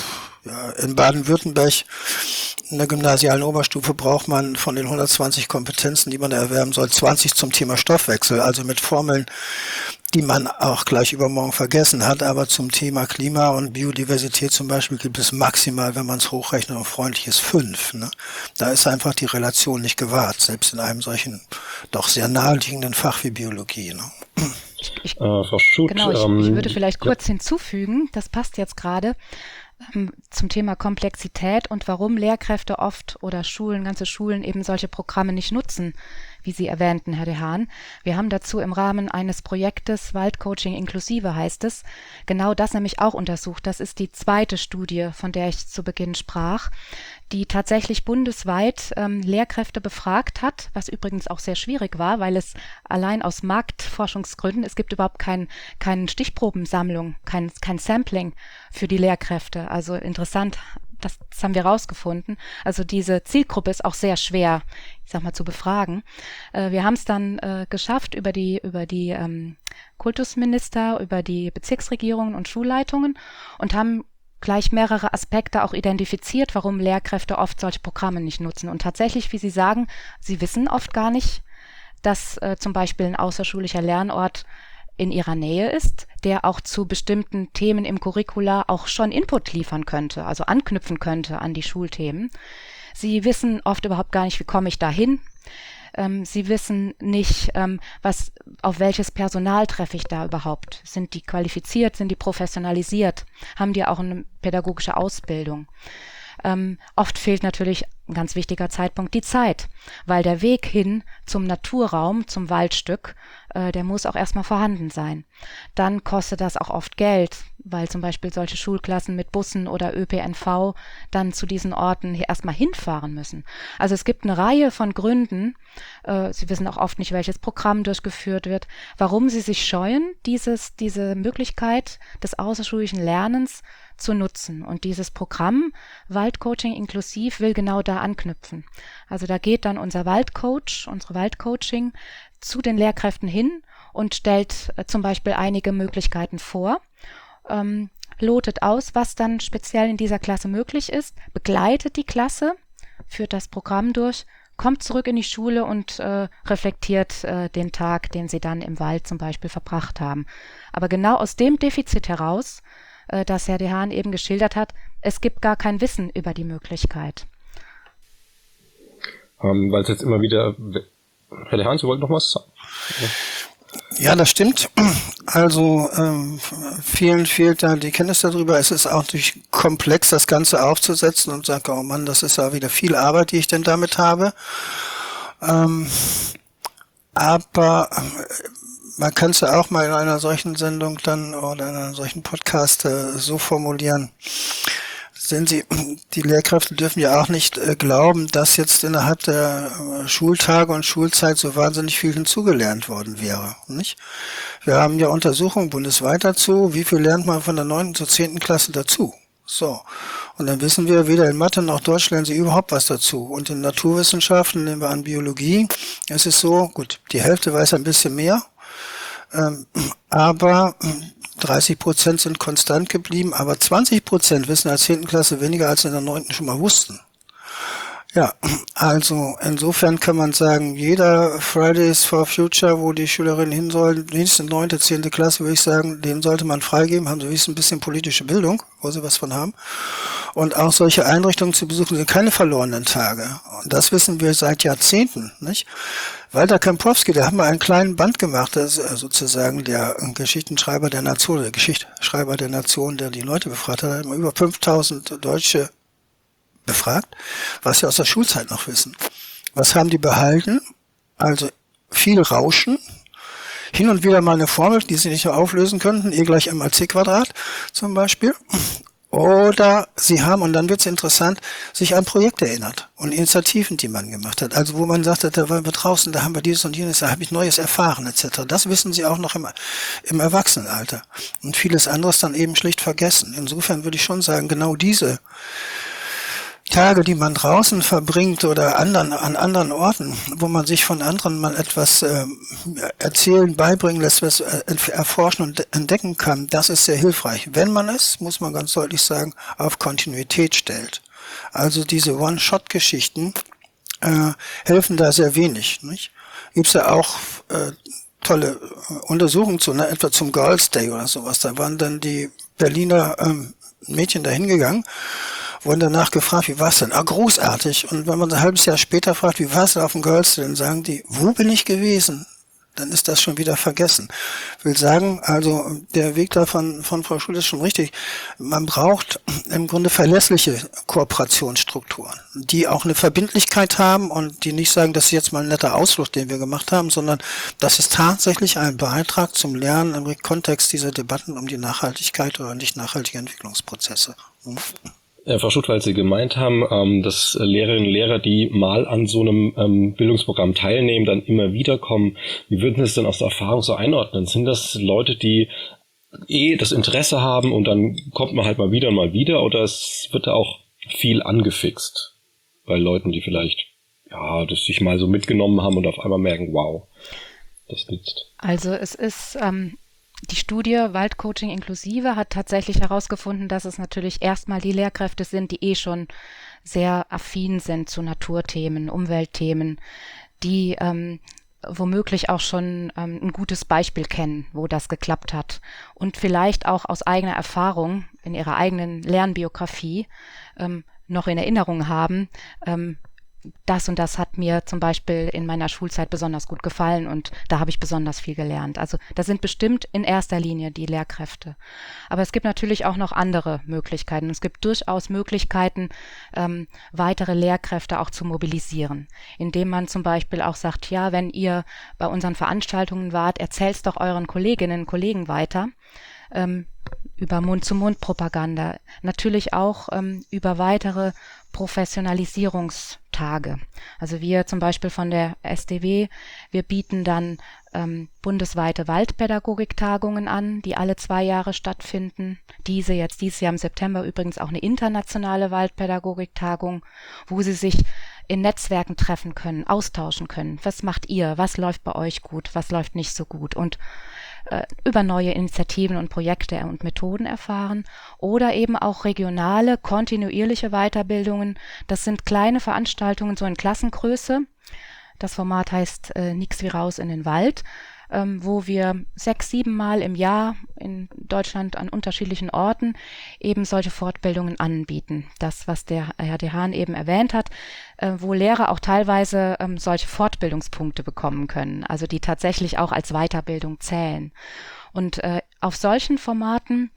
in Baden-Württemberg in der gymnasialen Oberstufe braucht man von den 120 Kompetenzen, die man erwerben soll, 20 zum Thema Stoffwechsel, also mit Formeln, die man auch gleich übermorgen vergessen hat. Aber zum Thema Klima und Biodiversität zum Beispiel gibt es maximal, wenn man es hochrechnet und freundlich ist, 5. Ne? Da ist einfach die Relation nicht gewahrt, selbst in einem solchen doch sehr naheliegenden Fach wie Biologie. Ne? Frau Schuth, Genau, ich würde vielleicht kurz hinzufügen, das passt jetzt gerade, zum Thema Komplexität und warum Lehrkräfte oft oder Schulen, ganze Schulen eben solche Programme nicht nutzen, wie Sie erwähnten, Herr de Haan. Wir haben dazu im Rahmen eines Projektes Waldcoaching inklusive heißt es, genau das nämlich auch untersucht. Das ist die zweite Studie, von der ich zu Beginn sprach, die tatsächlich bundesweit Lehrkräfte befragt hat, was übrigens auch sehr schwierig war, weil es allein aus Marktforschungsgründen, es gibt überhaupt keine Stichprobensammlung, kein Sampling für die Lehrkräfte. Also interessant, das haben wir rausgefunden. Also diese Zielgruppe ist auch sehr schwer, ich sag mal, zu befragen. Wir haben es dann geschafft über die Kultusminister, über die Bezirksregierungen und Schulleitungen und haben gleich mehrere Aspekte auch identifiziert, warum Lehrkräfte oft solche Programme nicht nutzen. Und tatsächlich, wie Sie sagen, sie wissen oft gar nicht, dass zum Beispiel ein außerschulischer Lernort in ihrer Nähe ist, der auch zu bestimmten Themen im Curricula auch schon Input liefern könnte, also anknüpfen könnte an die Schulthemen. Sie wissen oft überhaupt gar nicht, wie komme ich da hin. Sie wissen nicht, auf welches Personal treffe ich da überhaupt. Sind die qualifiziert, sind die professionalisiert, haben die auch eine pädagogische Ausbildung. Oft fehlt natürlich ein ganz wichtiger Zeitpunkt, die Zeit, weil der Weg hin zum Naturraum, zum Waldstück, der muss auch erstmal vorhanden sein. Dann kostet das auch oft Geld, weil zum Beispiel solche Schulklassen mit Bussen oder ÖPNV dann zu diesen Orten hier erstmal hinfahren müssen. Also es gibt eine Reihe von Gründen, Sie wissen auch oft nicht, welches Programm durchgeführt wird, warum Sie sich scheuen, diese Möglichkeit des außerschulischen Lernens zu nutzen. Und dieses Programm Waldcoaching inklusiv will genau da anknüpfen. Also da geht dann unser Waldcoach, unsere Waldcoaching zu den Lehrkräften hin und stellt zum Beispiel einige Möglichkeiten vor, lotet aus, was dann speziell in dieser Klasse möglich ist, begleitet die Klasse, führt das Programm durch, kommt zurück in die Schule und reflektiert den Tag, den sie dann im Wald zum Beispiel verbracht haben. Aber genau aus dem Defizit heraus, das Herr de Haan eben geschildert hat, es gibt gar kein Wissen über die Möglichkeit. Weil es jetzt immer wieder... Herr de Haan, Sie wollten noch was sagen? Ja, das stimmt. Also vielen fehlt da die Kenntnis darüber. Es ist auch natürlich komplex, das Ganze aufzusetzen und sagen, oh Mann, das ist ja wieder viel Arbeit, die ich denn damit habe. Aber man kann es ja auch mal in einer solchen Sendung dann oder in einem solchen Podcast so formulieren. Sehen Sie, die Lehrkräfte dürfen ja auch nicht glauben, dass jetzt innerhalb der Schultage und Schulzeit so wahnsinnig viel hinzugelernt worden wäre, nicht? Wir haben ja Untersuchungen bundesweit dazu, wie viel lernt man von der 9. zur 10. Klasse dazu? So. Und dann wissen wir, weder in Mathe noch Deutsch lernen sie überhaupt was dazu. Und in Naturwissenschaften, nehmen wir an Biologie, es ist so, gut, die Hälfte weiß ein bisschen mehr, aber 30% sind konstant geblieben, aber 20% wissen in der 10. Klasse weniger als in der 9. schon mal wussten. Ja, also insofern kann man sagen, jeder Fridays for Future, wo die Schülerinnen hin sollen, wenigstens 9., 10. Klasse, würde ich sagen, denen sollte man freigeben, haben sie wenigstens ein bisschen politische Bildung, wo sie was von haben. Und auch solche Einrichtungen zu besuchen sind keine verlorenen Tage. Und das wissen wir seit Jahrzehnten, nicht? Walter Kempowski, der hat mal einen kleinen Band gemacht, das ist sozusagen der Geschichtenschreiber der Nation, der Geschichtsschreiber der Nation, der die Leute befragt hat, hat immer über 5000 Deutsche befragt, was sie aus der Schulzeit noch wissen. Was haben die behalten? Also viel Rauschen, hin und wieder mal eine Formel, die sie nicht mehr auflösen könnten, E = mc² zum Beispiel. Oder sie haben, und dann wird es interessant, sich an Projekte erinnert und Initiativen, die man gemacht hat. Also wo man sagte, da waren wir draußen, da haben wir dieses und jenes, da habe ich Neues erfahren etc. Das wissen sie auch noch im Erwachsenenalter. Und vieles anderes dann eben schlicht vergessen. Insofern würde ich schon sagen, genau diese Tage, die man draußen verbringt oder an anderen Orten, wo man sich von anderen mal etwas erzählen, beibringen lässt, was erforschen und entdecken kann, das ist sehr hilfreich. Wenn man es, muss man ganz deutlich sagen, auf Kontinuität stellt. Also diese One-Shot-Geschichten helfen da sehr wenig. Nicht? Gibt's ja auch tolle Untersuchungen zu, ne? Etwa zum Girls Day oder sowas. Da waren dann die Berliner Mädchen da hingegangen, wurden danach gefragt, wie war's denn? Ah, großartig. Und wenn man ein halbes Jahr später fragt, wie war's auf dem Girls Day, dann sagen die, wo bin ich gewesen? Dann ist das schon wieder vergessen. Ich will sagen, also der Weg da von Frau Schul ist schon richtig. Man braucht im Grunde verlässliche Kooperationsstrukturen, die auch eine Verbindlichkeit haben und die nicht sagen, das ist jetzt mal ein netter Ausflug, den wir gemacht haben, sondern das ist tatsächlich ein Beitrag zum Lernen im Kontext dieser Debatten um die Nachhaltigkeit oder nicht nachhaltige Entwicklungsprozesse. Frau Schutt, weil Sie gemeint haben, dass Lehrerinnen und Lehrer, die mal an so einem Bildungsprogramm teilnehmen, dann immer wieder kommen. Wie würden Sie es denn aus der Erfahrung so einordnen? Sind das Leute, die das Interesse haben und dann kommt man halt mal wieder und mal wieder, oder es wird da auch viel angefixt bei Leuten, die vielleicht das sich mal so mitgenommen haben und auf einmal merken, wow, das nützt? Also es ist die Studie Waldcoaching inklusive hat tatsächlich herausgefunden, dass es natürlich erstmal die Lehrkräfte sind, die schon sehr affin sind zu Naturthemen, Umweltthemen, die womöglich auch schon ein gutes Beispiel kennen, wo das geklappt hat und vielleicht auch aus eigener Erfahrung in ihrer eigenen Lernbiografie noch in Erinnerung haben, das und das hat mir zum Beispiel in meiner Schulzeit besonders gut gefallen und da habe ich besonders viel gelernt. Also das sind bestimmt in erster Linie die Lehrkräfte. Aber es gibt natürlich auch noch andere Möglichkeiten. Es gibt durchaus Möglichkeiten, weitere Lehrkräfte auch zu mobilisieren, indem man zum Beispiel auch sagt, ja, wenn ihr bei unseren Veranstaltungen wart, erzählt's doch euren Kolleginnen und Kollegen weiter. Über Mund-zu-Mund-Propaganda, natürlich auch über weitere Professionalisierungstage. Also wir zum Beispiel von der SDW, wir bieten dann bundesweite Waldpädagogik-Tagungen an, die alle 2 Jahre stattfinden. Dieses Jahr im September übrigens auch eine internationale Waldpädagogik-Tagung, wo sie sich in Netzwerken treffen können, austauschen können. Was macht ihr? Was läuft bei euch gut? Was läuft nicht so gut? Und über neue Initiativen und Projekte und Methoden erfahren oder eben auch regionale, kontinuierliche Weiterbildungen. Das sind kleine Veranstaltungen so in Klassengröße. Das Format heißt Nix wie raus in den Wald, wo wir 6-7 Mal im Jahr in Deutschland an unterschiedlichen Orten eben solche Fortbildungen anbieten. Das, was der Herr Dehan eben erwähnt hat, wo Lehrer auch teilweise solche Fortbildungspunkte bekommen können, also die tatsächlich auch als Weiterbildung zählen. Und auf solchen Formaten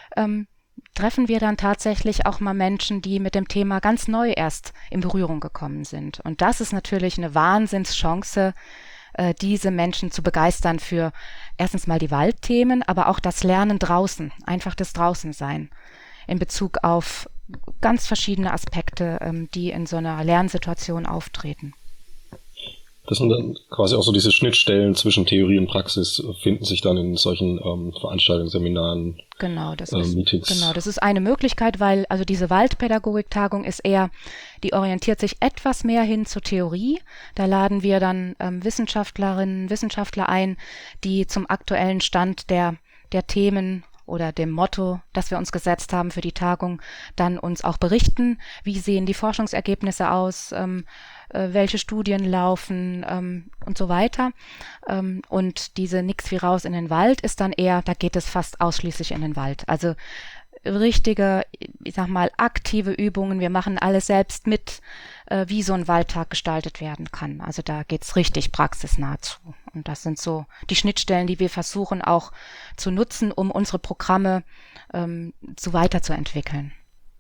treffen wir dann tatsächlich auch mal Menschen, die mit dem Thema ganz neu erst in Berührung gekommen sind. Und das ist natürlich eine Wahnsinnschance, diese Menschen zu begeistern für erstens mal die Waldthemen, aber auch das Lernen draußen, einfach das Draußensein in Bezug auf ganz verschiedene Aspekte, die in so einer Lernsituation auftreten. Das sind dann quasi auch so diese Schnittstellen zwischen Theorie und Praxis, finden sich dann in solchen Veranstaltungen, Seminaren, Meetings. Genau, das ist eine Möglichkeit, weil also diese Waldpädagogik-Tagung ist die orientiert sich etwas mehr hin zur Theorie. Da laden wir dann Wissenschaftlerinnen, Wissenschaftler ein, die zum aktuellen Stand der Themen oder dem Motto, das wir uns gesetzt haben für die Tagung, dann uns auch berichten, wie sehen die Forschungsergebnisse aus, welche Studien laufen und so weiter. Und diese Nix wie raus in den Wald ist dann da geht es fast ausschließlich in den Wald. Also richtige, ich sag mal, aktive Übungen. Wir machen alles selbst mit, wie so ein Waldtag gestaltet werden kann. Also da geht's richtig praxisnah zu. Und das sind so die Schnittstellen, die wir versuchen auch zu nutzen, um unsere Programme so weiterzuentwickeln.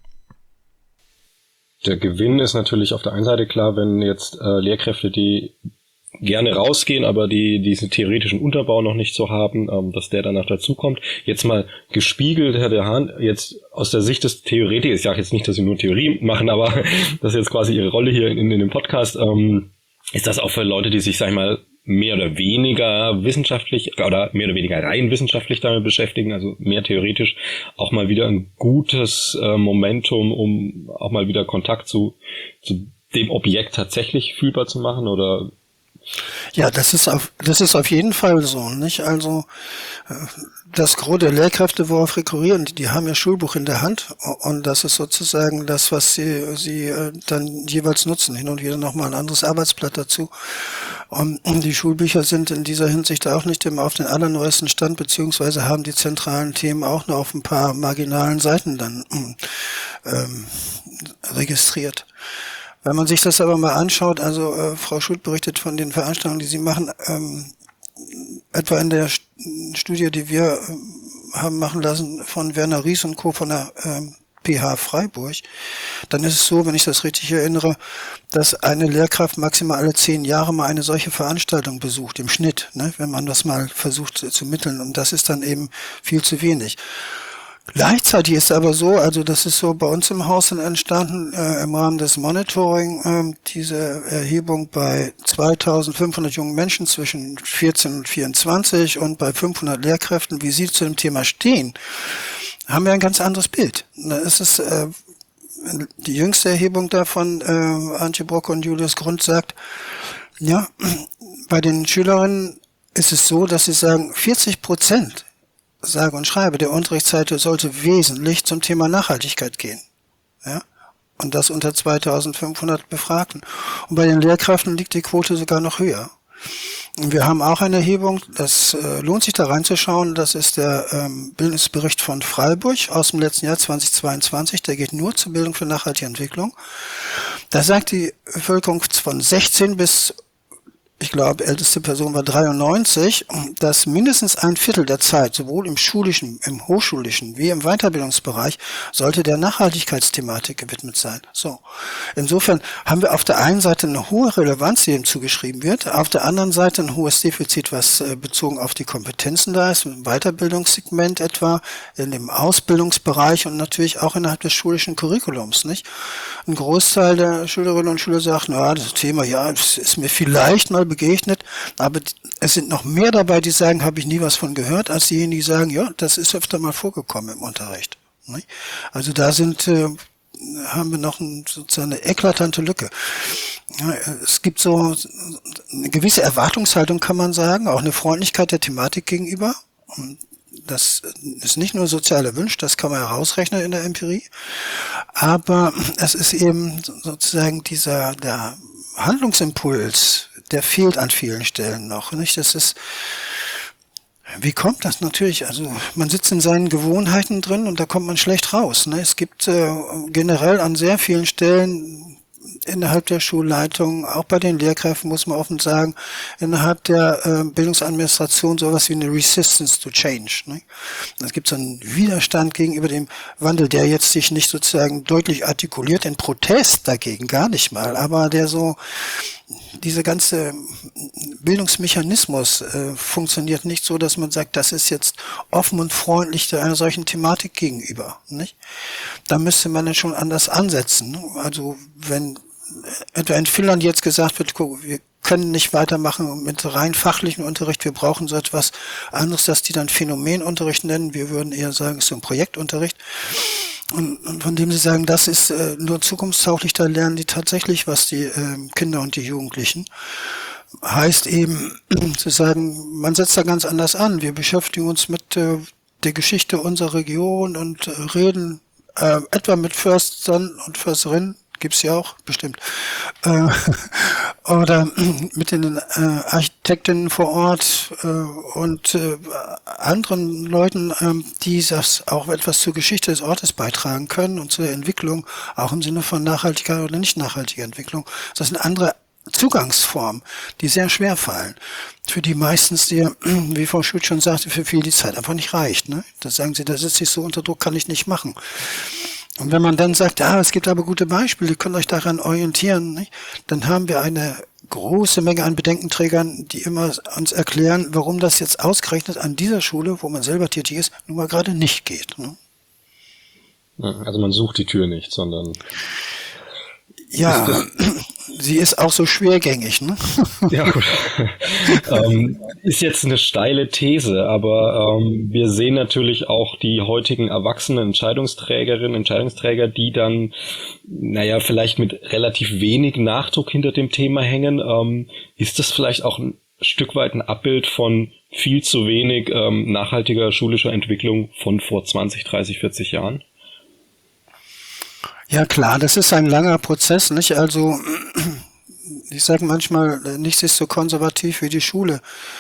Der Gewinn ist natürlich auf der einen Seite klar, wenn jetzt Lehrkräfte, die gerne rausgehen, aber die diesen theoretischen Unterbau noch nicht so haben, dass der danach dazukommt. Jetzt mal gespiegelt, Herr Dehan, jetzt aus der Sicht des Theoretikers, ich sage jetzt nicht, dass Sie nur Theorie machen, aber das ist jetzt quasi Ihre Rolle hier in dem Podcast, ist das auch für Leute, die sich, sag ich mal, mehr oder weniger wissenschaftlich oder mehr oder weniger rein wissenschaftlich damit beschäftigen, also mehr theoretisch, auch mal wieder ein gutes Momentum, um auch mal wieder Kontakt zu dem Objekt tatsächlich fühlbar zu machen, oder? Ja, das ist auf jeden Fall so, nicht? Also, das Gros der Lehrkräfte, worauf rekurrieren, die haben ihr Schulbuch in der Hand und das ist sozusagen das, was sie dann jeweils nutzen. Hin und wieder nochmal ein anderes Arbeitsblatt dazu. Und die Schulbücher sind in dieser Hinsicht auch nicht immer auf den allerneuesten Stand, beziehungsweise haben die zentralen Themen auch nur auf ein paar marginalen Seiten dann registriert. Wenn man sich das aber mal anschaut, also Frau Schult berichtet von den Veranstaltungen, die sie machen, etwa in der Studie, die wir haben machen lassen von Werner Ries und Co. von der PH Freiburg, dann ist es so, wenn ich das richtig erinnere, dass eine Lehrkraft maximal alle 10 Jahre mal eine solche Veranstaltung besucht, im Schnitt, ne, wenn man das mal versucht zu mitteln. Und das ist dann eben viel zu wenig. Gleichzeitig ist aber so, also das ist so bei uns im Haus entstanden, im Rahmen des Monitoring, diese Erhebung bei 2500 jungen Menschen zwischen 14 und 24 und bei 500 Lehrkräften, wie sie zu dem Thema stehen, haben wir ein ganz anderes Bild. Es ist die jüngste Erhebung davon, Antje Brock und Julius Grund sagt, ja, bei den Schülerinnen ist es so, dass sie sagen, 40%, sage und schreibe, der Unterrichtszeit sollte wesentlich zum Thema Nachhaltigkeit gehen. Ja? Und das unter 2500 Befragten. Und bei den Lehrkräften liegt die Quote sogar noch höher. Und wir haben auch eine Erhebung, das lohnt sich da reinzuschauen, das ist der Bildungsbericht von Freiburg aus dem letzten Jahr 2022, der geht nur zur Bildung für nachhaltige Entwicklung. Da sagt die Bevölkerung von 16 bis, ich glaube, älteste Person war 93, dass mindestens ein Viertel der Zeit, sowohl im schulischen, im hochschulischen wie im Weiterbildungsbereich, sollte der Nachhaltigkeitsthematik gewidmet sein. So. Insofern haben wir auf der einen Seite eine hohe Relevanz, die dem zugeschrieben wird, auf der anderen Seite ein hohes Defizit, was bezogen auf die Kompetenzen da ist, im Weiterbildungssegment etwa, in dem Ausbildungsbereich und natürlich auch innerhalb des schulischen Curriculums, nicht? Ein Großteil der Schülerinnen und Schüler sagt, na, das Thema, ja, das ist mir vielleicht mal begegnet, aber es sind noch mehr dabei, die sagen, habe ich nie was von gehört, als diejenigen, die sagen, ja, das ist öfter mal vorgekommen im Unterricht. Also da haben wir noch sozusagen eine eklatante Lücke. Ja, es gibt so eine gewisse Erwartungshaltung, kann man sagen, auch eine Freundlichkeit der Thematik gegenüber. Und das ist nicht nur sozialer Wunsch, das kann man herausrechnen in der Empirie, aber es ist eben sozusagen der Handlungsimpuls, der fehlt an vielen Stellen noch, nicht? Das ist, wie kommt das natürlich? Also man sitzt in seinen Gewohnheiten drin und da kommt man schlecht raus, ne? Es gibt generell an sehr vielen Stellen innerhalb der Schulleitung, auch bei den Lehrkräften muss man offen sagen, innerhalb der Bildungsadministration sowas wie eine Resistance to Change. Ne? Es gibt so einen Widerstand gegenüber dem Wandel, der jetzt sich nicht sozusagen deutlich artikuliert in Protest dagegen, gar nicht mal, aber der so, diese ganze Bildungsmechanismus funktioniert nicht so, dass man sagt, das ist jetzt offen und freundlich einer solchen Thematik gegenüber. Nicht? Da müsste man dann schon anders ansetzen. Also wenn etwa in Finnland jetzt gesagt wird, wir können nicht weitermachen mit rein fachlichen Unterricht, wir brauchen so etwas anderes, das die dann Phänomenunterricht nennen. Wir würden eher sagen, es ist so ein Projektunterricht. Und von dem sie sagen, das ist nur zukunftstauglich, da lernen die tatsächlich was, die Kinder und die Jugendlichen. Heißt eben zu sagen, man setzt da ganz anders an. Wir beschäftigen uns mit der Geschichte unserer Region und reden etwa mit Förstern und Försterinnen, gibt's ja auch bestimmt, oder mit den Architektinnen vor Ort und anderen Leuten, die das auch etwas zur Geschichte des Ortes beitragen können und zur Entwicklung, auch im Sinne von nachhaltiger oder nicht nachhaltiger Entwicklung. Das sind andere Zugangsformen, die sehr schwer fallen, für die meistens wie Frau Schult schon sagte, für viele die Zeit einfach nicht reicht. Ne? Da sagen sie, da sitze ich so unter Druck, kann ich nicht machen. Und wenn man dann sagt, es gibt aber gute Beispiele, ihr könnt euch daran orientieren, nicht? Dann haben wir eine große Menge an Bedenkenträgern, die immer uns erklären, warum das jetzt ausgerechnet an dieser Schule, wo man selber tätig ist, nun mal gerade nicht geht. Ne? Also man sucht die Tür nicht, sondern... Ja, sie ist auch so schwergängig, ne? Ja, gut. Ist jetzt eine steile These, aber wir sehen natürlich auch die heutigen erwachsenen Entscheidungsträgerinnen, Entscheidungsträger, die dann, vielleicht mit relativ wenig Nachdruck hinter dem Thema hängen. Ist das vielleicht auch ein Stück weit ein Abbild von viel zu wenig nachhaltiger schulischer Entwicklung von vor 20, 30, 40 Jahren? Ja klar, das ist ein langer Prozess, nicht? Also ich sage manchmal, nichts ist so konservativ wie die Schule.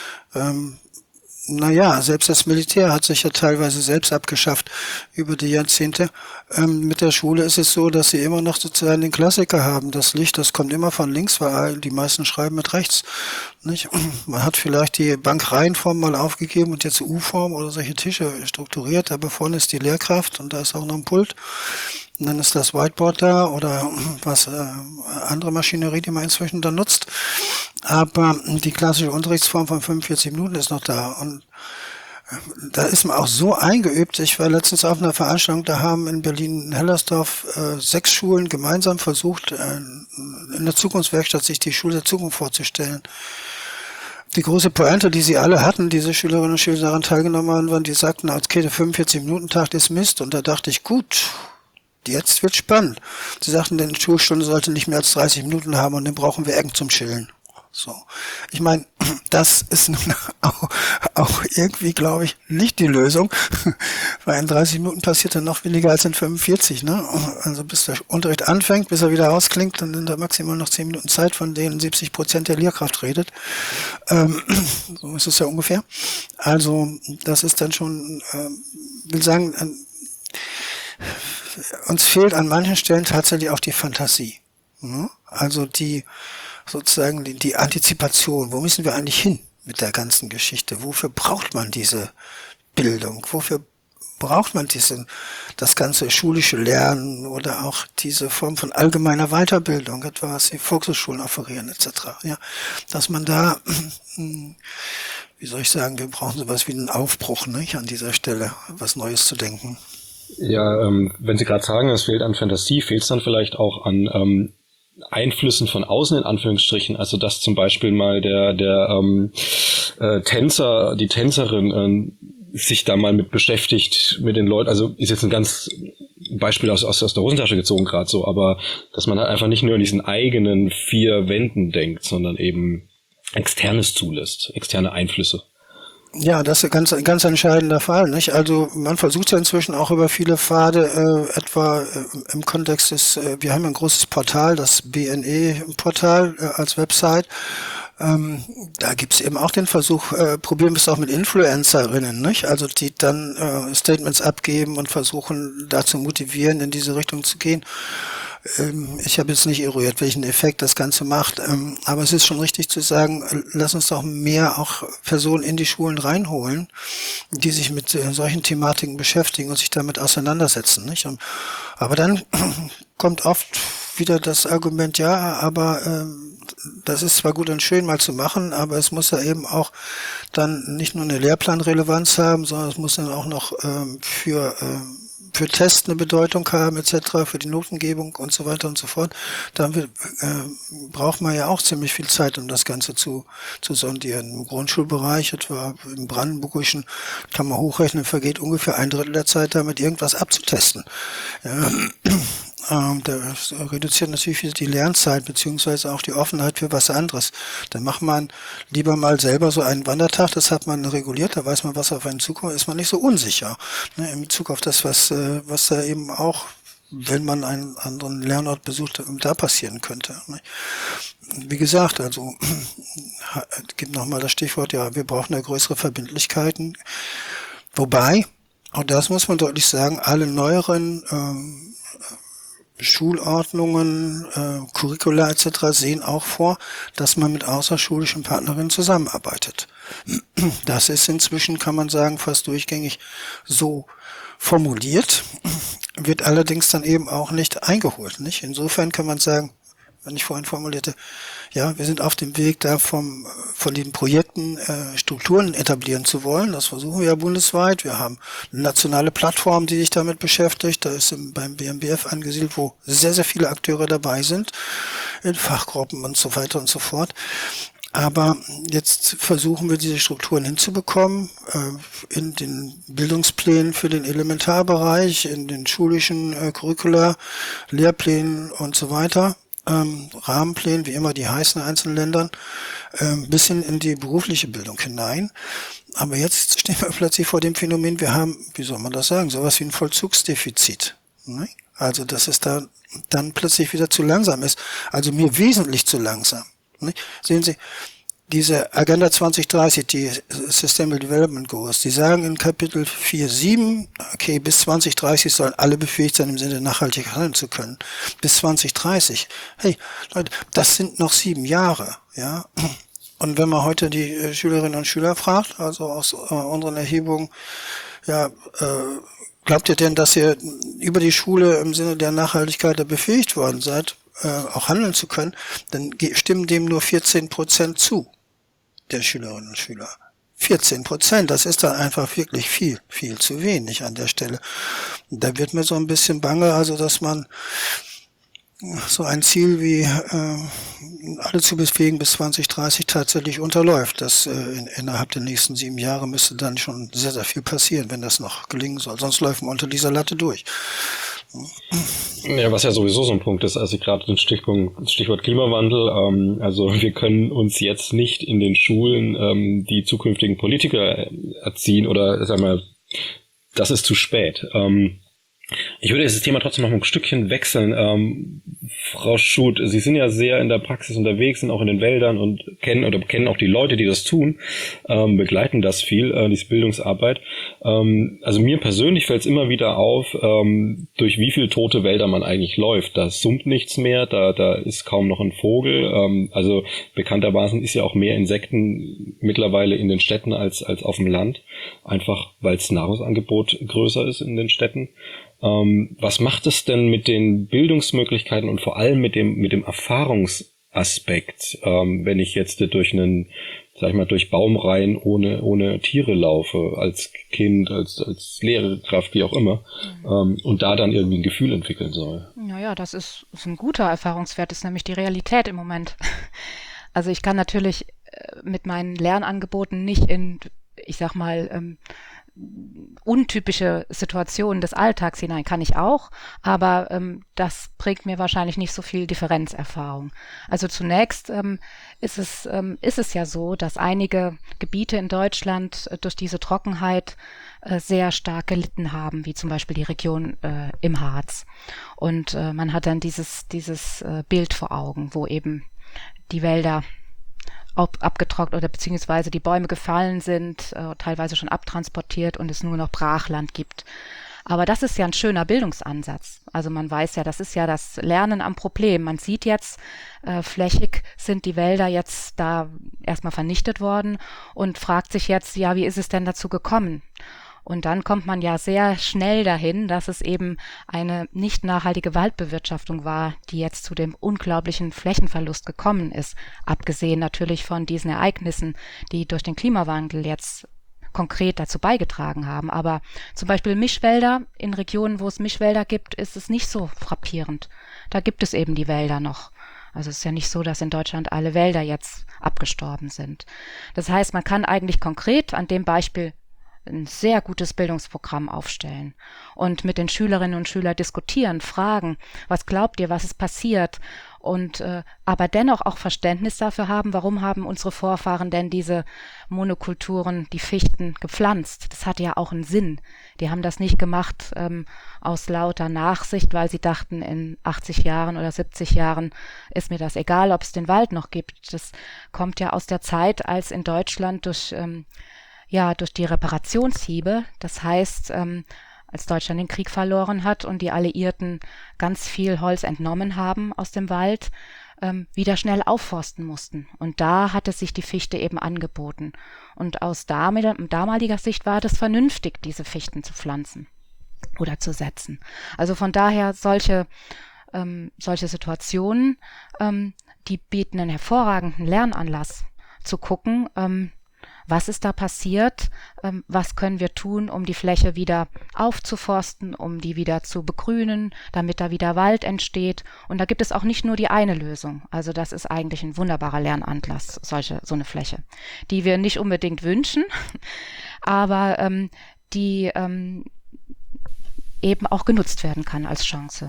Selbst das Militär hat sich ja teilweise selbst abgeschafft über die Jahrzehnte. Mit der Schule ist es so, dass sie immer noch sozusagen den Klassiker haben. Das Licht, das kommt immer von links, weil die meisten schreiben mit rechts. Nicht? Man hat vielleicht die Bankreihenform mal aufgegeben und jetzt U-Form oder solche Tische strukturiert, aber vorne ist die Lehrkraft und da ist auch noch ein Pult. Und dann ist das Whiteboard da oder was andere Maschinerie, die man inzwischen da nutzt. Aber die klassische Unterrichtsform von 45 Minuten ist noch da. Und da ist man auch so eingeübt. Ich war letztens auf einer Veranstaltung, da haben in Berlin-Hellersdorf 6 Schulen gemeinsam versucht, in der Zukunftswerkstatt sich die Schule der Zukunft vorzustellen. Die große Pointe, die sie alle hatten, diese Schülerinnen und Schüler, die daran teilgenommen haben, waren, die sagten, okay, der 45-Minuten-Tag ist Mist. Und da dachte ich, gut, jetzt wird spannend. Sie sagten, die Schulstunde sollte nicht mehr als 30 Minuten haben und dann brauchen wir Ecken zum Chillen. So. Ich meine, das ist nun auch irgendwie, glaube ich, nicht die Lösung, weil in 30 Minuten passiert dann noch weniger als in 45, ne? Also bis der Unterricht anfängt, bis er wieder rausklingt, dann sind da maximal noch 10 Minuten Zeit, von denen 70% der Lehrkraft redet. So ist es ja ungefähr. Also, das ist dann schon, will sagen, uns fehlt an manchen Stellen tatsächlich auch die Fantasie. Ne? Also sozusagen die Antizipation. Wo müssen wir eigentlich hin mit der ganzen Geschichte? Wofür braucht man diese Bildung? Wofür braucht man das ganze schulische Lernen oder auch diese Form von allgemeiner Weiterbildung, etwa was die Volkshochschulen offerieren etc. Ja, dass man da, wie soll ich sagen, wir brauchen sowas wie einen Aufbruch, nicht, an dieser Stelle, was Neues zu denken. Ja, wenn Sie gerade sagen, es fehlt an Fantasie, fehlt es dann vielleicht auch an Einflüssen von außen in Anführungsstrichen, also dass zum Beispiel mal der Tänzer, die Tänzerin sich da mal mit beschäftigt, mit den Leuten, also ist jetzt ein ganz Beispiel aus der Hosentasche gezogen gerade so, aber dass man halt einfach nicht nur in diesen eigenen 4 Wänden denkt, sondern eben Externes zulässt, externe Einflüsse. Ja, das ist ein ganz entscheidender Fall, nicht? Also man versucht ja inzwischen auch über viele Pfade, etwa im Kontext wir haben ein großes Portal, das BNE-Portal als Website. Da gibt's eben auch den Versuch, probieren wir es auch mit Influencerinnen, nicht? Also die dann Statements abgeben und versuchen, da zu motivieren, in diese Richtung zu gehen. Ich habe jetzt nicht eruiert, welchen Effekt das Ganze macht, aber es ist schon richtig zu sagen, lass uns doch mehr auch Personen in die Schulen reinholen, die sich mit solchen Thematiken beschäftigen und sich damit auseinandersetzen, nicht? Aber dann kommt oft wieder das Argument, ja, aber das ist zwar gut und schön mal zu machen, aber es muss ja eben auch dann nicht nur eine Lehrplanrelevanz haben, sondern es muss dann auch noch für Tests eine Bedeutung haben etc., für die Notengebung und so weiter und so fort. Da braucht man ja auch ziemlich viel Zeit, um das Ganze zu sondieren. Im Grundschulbereich, etwa im Brandenburgischen, kann man hochrechnen, vergeht ungefähr 1/3 der Zeit damit, irgendwas abzutesten. Ja. Das reduziert natürlich wieder die Lernzeit beziehungsweise auch die Offenheit für was anderes. Dann macht man lieber mal selber so einen Wandertag, das hat man reguliert, da weiß man, was auf einen zukommt, ist man nicht so unsicher, ne, in Bezug auf das, was da eben auch, wenn man einen anderen Lernort besucht, da passieren könnte. Ne. Wie gesagt, also gibt nochmal das Stichwort, ja, wir brauchen da größere Verbindlichkeiten. Wobei, auch das muss man deutlich sagen, alle neueren Schulordnungen, Curricula etc. sehen auch vor, dass man mit außerschulischen Partnerinnen zusammenarbeitet. Das ist inzwischen, kann man sagen, fast durchgängig so formuliert, wird allerdings dann eben auch nicht eingeholt, nicht? Insofern kann man sagen, wenn ich vorhin formulierte, ja, wir sind auf dem Weg, da von den Projekten Strukturen etablieren zu wollen. Das versuchen wir ja bundesweit. Wir haben eine nationale Plattform, die sich damit beschäftigt. Da ist beim BMBF angesiedelt, wo sehr, sehr viele Akteure dabei sind, in Fachgruppen und so weiter und so fort. Aber jetzt versuchen wir, diese Strukturen hinzubekommen, in den Bildungsplänen für den Elementarbereich, in den schulischen Curricula, Lehrplänen und so weiter. Rahmenplänen, wie immer die heißen in einzelnen Ländern, bis hin in die berufliche Bildung hinein. Aber jetzt stehen wir plötzlich vor dem Phänomen, wir haben, wie soll man das sagen, sowas wie ein Vollzugsdefizit. Ne? Also, dass es da dann plötzlich wieder zu langsam ist. Also mir wesentlich zu langsam. Ne? Sehen Sie, diese Agenda 2030, die Sustainable Development Goals, die sagen in Kapitel 4.7, okay, bis 2030 sollen alle befähigt sein, im Sinne nachhaltig handeln zu können. Bis 2030. Hey, Leute, das sind noch 7 Jahre, ja. Und wenn man heute die Schülerinnen und Schüler fragt, also aus unseren Erhebungen, ja, glaubt ihr denn, dass ihr über die Schule im Sinne der Nachhaltigkeit da befähigt worden seid, auch handeln zu können, dann stimmen dem nur 14% zu, der Schülerinnen und Schüler. 14%, das ist dann einfach wirklich viel, viel zu wenig an der Stelle. Und da wird mir so ein bisschen bange, also dass man so ein Ziel wie alle zu befähigen bis 2030 tatsächlich unterläuft. Das innerhalb der nächsten 7 Jahre müsste dann schon sehr, sehr viel passieren, wenn das noch gelingen soll. Sonst läuft man unter dieser Latte durch. Ja, was ja sowieso so ein Punkt ist, also gerade das Stichwort Klimawandel, also wir können uns jetzt nicht in den Schulen die zukünftigen Politiker erziehen oder, sagen wir, das ist zu spät. Ich würde dieses Thema trotzdem noch ein Stückchen wechseln. Frau Schuth, Sie sind ja sehr in der Praxis unterwegs, sind auch in den Wäldern und kennen auch die Leute, die das tun, begleiten das viel, diese Bildungsarbeit. Also mir persönlich fällt es immer wieder auf, durch wie viele tote Wälder man eigentlich läuft. Da summt nichts mehr, da ist kaum noch ein Vogel. Also bekanntermaßen ist ja auch mehr Insekten mittlerweile in den Städten als auf dem Land, einfach weil das Nahrungsangebot größer ist in den Städten. Was macht es denn mit den Bildungsmöglichkeiten und vor allem mit dem Erfahrungsaspekt, wenn ich jetzt durch durch Baumreihen ohne Tiere laufe, als Kind, als Lehrkraft, wie auch immer, und da dann irgendwie ein Gefühl entwickeln soll? Naja, das ist ein guter Erfahrungswert, ist nämlich die Realität im Moment. Also ich kann natürlich mit meinen Lernangeboten nicht in, ich sag mal, untypische Situationen des Alltags hinein, kann ich auch, aber das bringt mir wahrscheinlich nicht so viel Differenzerfahrung. Also zunächst ist es ja so, dass einige Gebiete in Deutschland durch diese Trockenheit sehr stark gelitten haben, wie zum Beispiel die Region im Harz. Und man hat dann dieses Bild vor Augen, wo eben die Wälder abgetrocknet oder beziehungsweise die Bäume gefallen sind, teilweise schon abtransportiert und es nur noch Brachland gibt. Aber das ist ja ein schöner Bildungsansatz. Also man weiß ja, das ist ja das Lernen am Problem. Man sieht jetzt, flächig sind die Wälder jetzt da erstmal vernichtet worden und fragt sich jetzt, ja, wie ist es denn dazu gekommen? Und dann kommt man ja sehr schnell dahin, dass es eben eine nicht nachhaltige Waldbewirtschaftung war, die jetzt zu dem unglaublichen Flächenverlust gekommen ist. Abgesehen natürlich von diesen Ereignissen, die durch den Klimawandel jetzt konkret dazu beigetragen haben. Aber zum Beispiel Mischwälder, in Regionen, wo es Mischwälder gibt, ist es nicht so frappierend. Da gibt es eben die Wälder noch. Also es ist ja nicht so, dass in Deutschland alle Wälder jetzt abgestorben sind. Das heißt, man kann eigentlich konkret an dem Beispiel ein sehr gutes Bildungsprogramm aufstellen und mit den Schülerinnen und Schülern diskutieren, fragen, was glaubt ihr, was ist passiert? Und aber dennoch auch Verständnis dafür haben, warum haben unsere Vorfahren denn diese Monokulturen, die Fichten, gepflanzt. Das hatte ja auch einen Sinn. Die haben das nicht gemacht aus lauter Nachsicht, weil sie dachten, in 80 Jahren oder 70 Jahren ist mir das egal, ob es den Wald noch gibt. Das kommt ja aus der Zeit, als in Deutschland durch die Reparationshiebe, das heißt, als Deutschland den Krieg verloren hat und die Alliierten ganz viel Holz entnommen haben aus dem Wald, wieder schnell aufforsten mussten. Und da hatte sich die Fichte eben angeboten. Und aus damaliger Sicht war das vernünftig, diese Fichten zu pflanzen oder zu setzen. Also von daher solche solche Situationen, die bieten einen hervorragenden Lernanlass zu gucken, was ist da passiert, was können wir tun, um die Fläche wieder aufzuforsten, um die wieder zu begrünen, damit da wieder Wald entsteht. Und da gibt es auch nicht nur die eine Lösung. Also das ist eigentlich ein wunderbarer Lernanlass, so eine Fläche, die wir nicht unbedingt wünschen, aber die eben auch genutzt werden kann als Chance.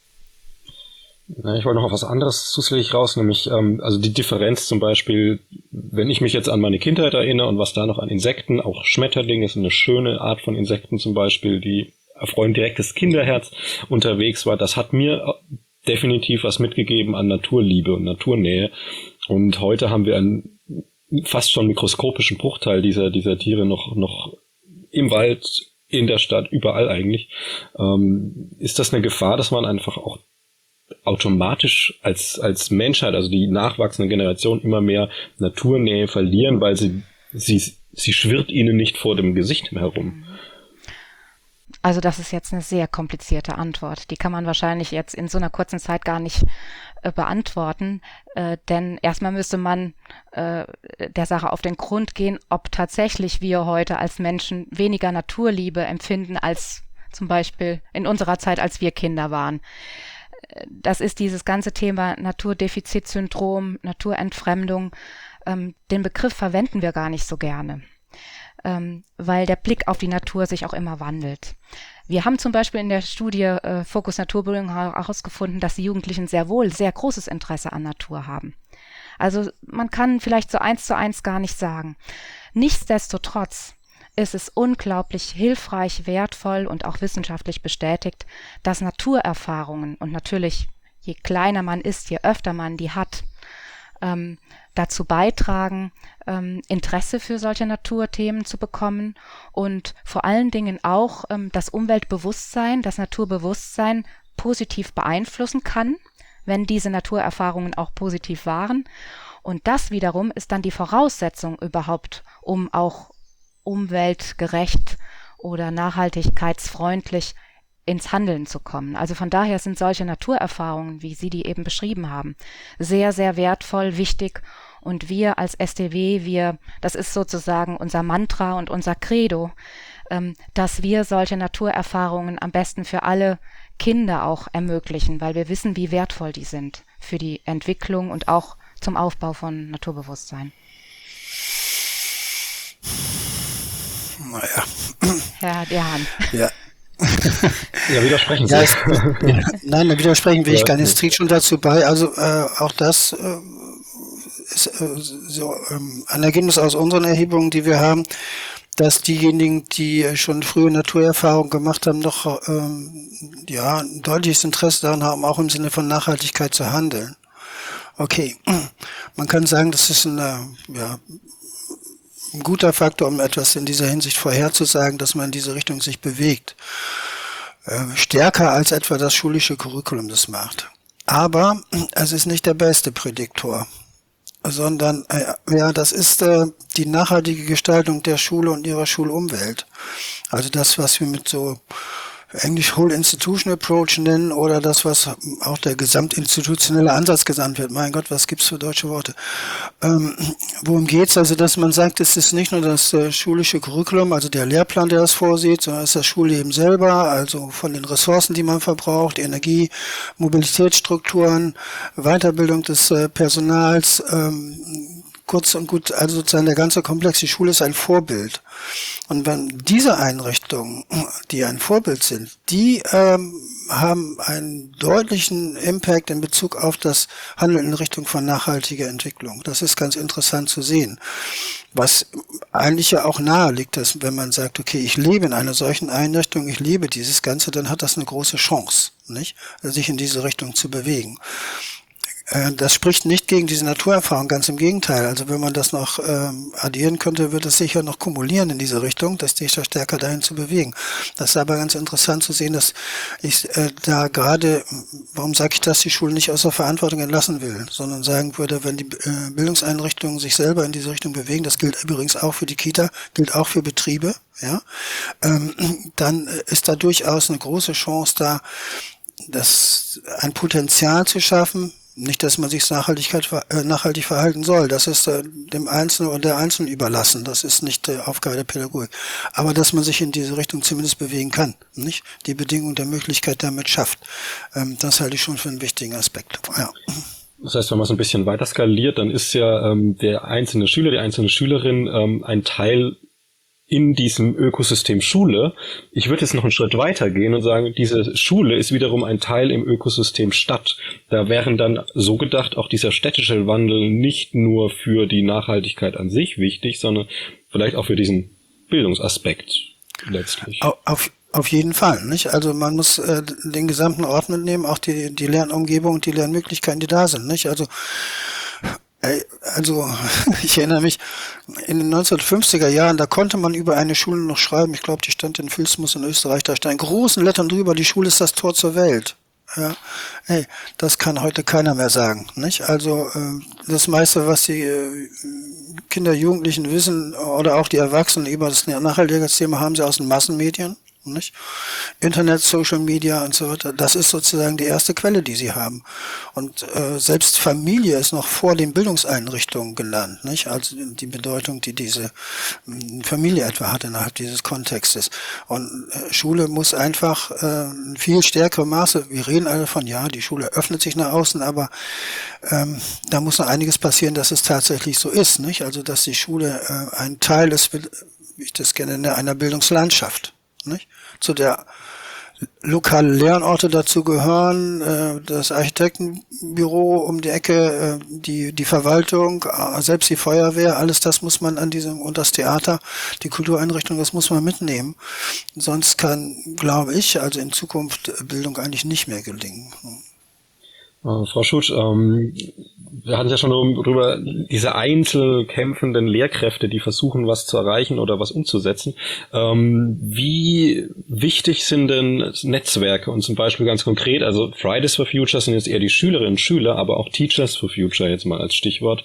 Ja, ich wollte noch auf was anderes zusätzlich raus, nämlich also die Differenz zum Beispiel, wenn ich mich jetzt an meine Kindheit erinnere und was da noch an Insekten, auch Schmetterlinge ist eine schöne Art von Insekten zum Beispiel, die erfreuen direkt das Kinderherz unterwegs war, das hat mir definitiv was mitgegeben an Naturliebe und Naturnähe. Und heute haben wir einen fast schon mikroskopischen Bruchteil dieser Tiere noch im Wald, in der Stadt, überall eigentlich. Ist das eine Gefahr, dass man einfach auch automatisch als Menschheit, also die nachwachsende Generation, immer mehr Naturnähe verlieren, weil sie schwirrt ihnen nicht vor dem Gesicht herum? Also das ist jetzt eine sehr komplizierte Antwort. Die kann man wahrscheinlich jetzt in so einer kurzen Zeit gar nicht beantworten, denn erstmal müsste man der Sache auf den Grund gehen, ob tatsächlich wir heute als Menschen weniger Naturliebe empfinden als zum Beispiel in unserer Zeit, als wir Kinder waren. Das ist dieses ganze Thema Naturdefizitsyndrom, Naturentfremdung. Den Begriff verwenden wir gar nicht so gerne, weil der Blick auf die Natur sich auch immer wandelt. Wir haben zum Beispiel in der Studie Fokus Naturbildung herausgefunden, dass die Jugendlichen sehr wohl sehr großes Interesse an Natur haben. Also man kann vielleicht so 1:1 gar nicht sagen. Nichtsdestotrotz ist es unglaublich hilfreich, wertvoll und auch wissenschaftlich bestätigt, dass Naturerfahrungen, und natürlich je kleiner man ist, je öfter man die hat, dazu beitragen, Interesse für solche Naturthemen zu bekommen und vor allen Dingen auch das Umweltbewusstsein, das Naturbewusstsein positiv beeinflussen kann, wenn diese Naturerfahrungen auch positiv waren. Und das wiederum ist dann die Voraussetzung überhaupt, um auch umweltgerecht oder nachhaltigkeitsfreundlich ins Handeln zu kommen. Also von daher sind solche Naturerfahrungen, wie Sie die eben beschrieben haben, sehr, sehr wertvoll, wichtig. Und wir als STW, das ist sozusagen unser Mantra und unser Credo, dass wir solche Naturerfahrungen am besten für alle Kinder auch ermöglichen, weil wir wissen, wie wertvoll die sind für die Entwicklung und auch zum Aufbau von Naturbewusstsein. Naja. Herr Dehan. Ja. Ja, widersprechen Sie. Nein, widersprechen will ich gar nicht. Es trägt schon dazu bei. Also auch das ist so ein Ergebnis aus unseren Erhebungen, die wir haben, dass diejenigen, die schon frühe Naturerfahrungen gemacht haben, noch ein deutliches Interesse daran haben, auch im Sinne von Nachhaltigkeit zu handeln. Okay, man kann sagen, das ist ein guter Faktor, um etwas in dieser Hinsicht vorherzusagen, dass man in diese Richtung sich bewegt. Stärker als etwa das schulische Curriculum das macht. Aber es ist nicht der beste Prädiktor, sondern das ist die nachhaltige Gestaltung der Schule und ihrer Schulumwelt. Also das, was wir mit so Englisch Whole Institution Approach nennen oder das, was auch der gesamtinstitutionelle Ansatz genannt wird. Mein Gott, was gibt's für deutsche Worte? Worum geht's? Also, dass man sagt, es ist nicht nur das schulische Curriculum, also der Lehrplan, der das vorsieht, sondern es ist das Schulleben selber, also von den Ressourcen, die man verbraucht, Energie, Mobilitätsstrukturen, Weiterbildung des Personals, kurz und gut, also sozusagen der ganze Komplex. Die Schule ist ein Vorbild. Und wenn diese Einrichtungen, die ein Vorbild sind, die haben einen deutlichen Impact in Bezug auf das Handeln in Richtung von nachhaltiger Entwicklung. Das ist ganz interessant zu sehen. Was eigentlich ja auch nahe liegt, dass wenn man sagt, okay, ich lebe in einer solchen Einrichtung, ich lebe dieses Ganze, dann hat das eine große Chance, nicht, sich in diese Richtung zu bewegen. Das spricht nicht gegen diese Naturerfahrung, ganz im Gegenteil. Also wenn man das noch addieren könnte, wird es sicher noch kumulieren in diese Richtung, dass sich da stärker dahin zu bewegen. Das ist aber ganz interessant zu sehen, dass ich da gerade, warum sage ich das, die Schule nicht aus der Verantwortung entlassen will, sondern sagen würde, wenn die Bildungseinrichtungen sich selber in diese Richtung bewegen, das gilt übrigens auch für die Kita, gilt auch für Betriebe, ja, dann ist da durchaus eine große Chance da, ein Potenzial zu schaffen, nicht, dass man sich nachhaltig verhalten soll. Das ist dem Einzelnen oder der Einzelnen überlassen. Das ist nicht die Aufgabe der Pädagogik. Aber dass man sich in diese Richtung zumindest bewegen kann, nicht? Die Bedingung der Möglichkeit damit schafft. Das halte ich schon für einen wichtigen Aspekt. Ja. Das heißt, wenn man es ein bisschen weiter skaliert, dann ist ja der einzelne Schüler, die einzelne Schülerin ein Teil in diesem Ökosystem Schule. Ich würde jetzt noch einen Schritt weiter gehen und sagen, diese Schule ist wiederum ein Teil im Ökosystem Stadt. Da wären dann so gedacht auch dieser städtische Wandel nicht nur für die Nachhaltigkeit an sich wichtig, sondern vielleicht auch für diesen Bildungsaspekt letztlich. Auf jeden Fall, nicht? Also man muss den gesamten Ort mitnehmen, auch die Lernumgebung und die Lernmöglichkeiten, die da sind, nicht? Also ich erinnere mich, in den 1950er Jahren, da konnte man über eine Schule noch schreiben, ich glaube, die stand in Vilsmus in Österreich, da stand in großen Lettern drüber, die Schule ist das Tor zur Welt. Ja, das kann heute keiner mehr sagen, nicht? Also das meiste, was die Kinder, Jugendlichen wissen oder auch die Erwachsenen über das Nachhaltigkeitsthema, haben sie aus den Massenmedien. Nicht? Internet, Social Media und so weiter, das ist sozusagen die erste Quelle, die sie haben. Und selbst Familie ist noch vor den Bildungseinrichtungen genannt, nicht? Also die Bedeutung, die diese Familie etwa hat innerhalb dieses Kontextes. Und Schule muss einfach viel stärkere Maße, wir reden alle von, ja, die Schule öffnet sich nach außen, aber da muss noch einiges passieren, dass es tatsächlich so ist, nicht? Also dass die Schule ein Teil ist, wie ich das gerne nenne, einer Bildungslandschaft. Nicht? Zu der lokalen Lernorte dazu gehören, das Architektenbüro um die Ecke, die Verwaltung, selbst die Feuerwehr, alles das muss man und das Theater, die Kultureinrichtung, das muss man mitnehmen. Sonst kann, glaube ich, also in Zukunft Bildung eigentlich nicht mehr gelingen. Frau Schutsch, wir hatten ja schon darüber, diese einzeln kämpfenden Lehrkräfte, die versuchen, was zu erreichen oder was umzusetzen. Wie wichtig sind denn Netzwerke? Und zum Beispiel ganz konkret, also Fridays for Future sind jetzt eher die Schülerinnen und Schüler, aber auch Teachers for Future jetzt mal als Stichwort.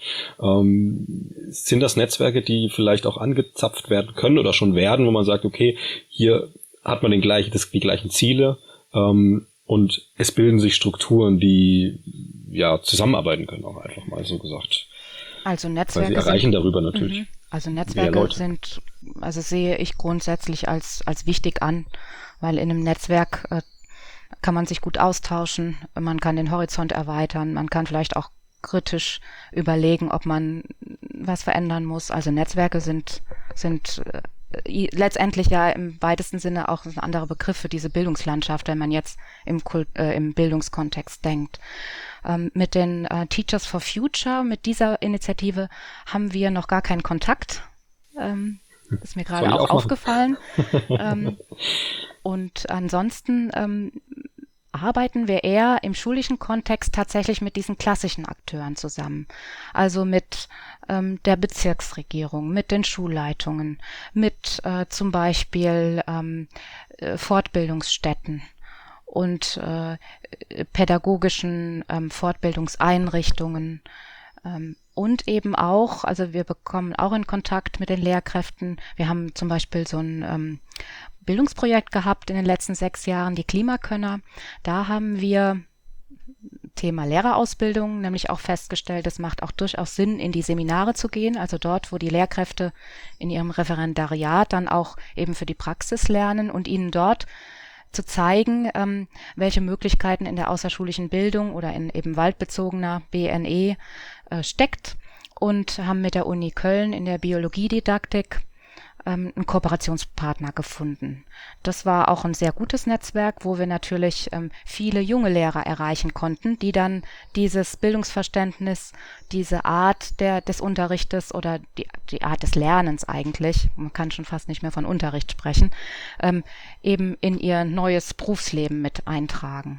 Sind das Netzwerke, die vielleicht auch angezapft werden können oder schon werden, wo man sagt, okay, hier hat man die gleichen Ziele, und es bilden sich Strukturen, die ja zusammenarbeiten können, auch einfach mal so gesagt. Also Netzwerke weil sie erreichen darüber natürlich. Also Netzwerke sind, also sehe ich grundsätzlich als wichtig an, weil in einem Netzwerk kann man sich gut austauschen, man kann den Horizont erweitern, man kann vielleicht auch kritisch überlegen, ob man was verändern muss. Also Netzwerke sind letztendlich ja im weitesten Sinne auch ein anderer Begriff für diese Bildungslandschaft, wenn man jetzt im Bildungskontext denkt. Mit den Teachers for Future, mit dieser Initiative haben wir noch gar keinen Kontakt. Ist mir gerade auch aufgefallen. Und ansonsten arbeiten wir eher im schulischen Kontext tatsächlich mit diesen klassischen Akteuren zusammen. Also mit der Bezirksregierung, mit den Schulleitungen, mit zum Beispiel Fortbildungsstätten und pädagogischen Fortbildungseinrichtungen. Und eben auch, also wir bekommen auch in Kontakt mit den Lehrkräften. Wir haben zum Beispiel so ein Bildungsprojekt gehabt in den letzten 6 Jahren, die Klimakönner. Da haben wir Thema Lehrerausbildung nämlich auch festgestellt, es macht auch durchaus Sinn, in die Seminare zu gehen, also dort, wo die Lehrkräfte in ihrem Referendariat dann auch eben für die Praxis lernen und ihnen dort zu zeigen, welche Möglichkeiten in der außerschulischen Bildung oder in eben waldbezogener BNE steckt, und haben mit der Uni Köln in der Biologiedidaktik einen Kooperationspartner gefunden. Das war auch ein sehr gutes Netzwerk, wo wir natürlich viele junge Lehrer erreichen konnten, die dann dieses Bildungsverständnis, diese Art des Unterrichtes oder die Art des Lernens eigentlich, man kann schon fast nicht mehr von Unterricht sprechen, eben in ihr neues Berufsleben mit eintragen.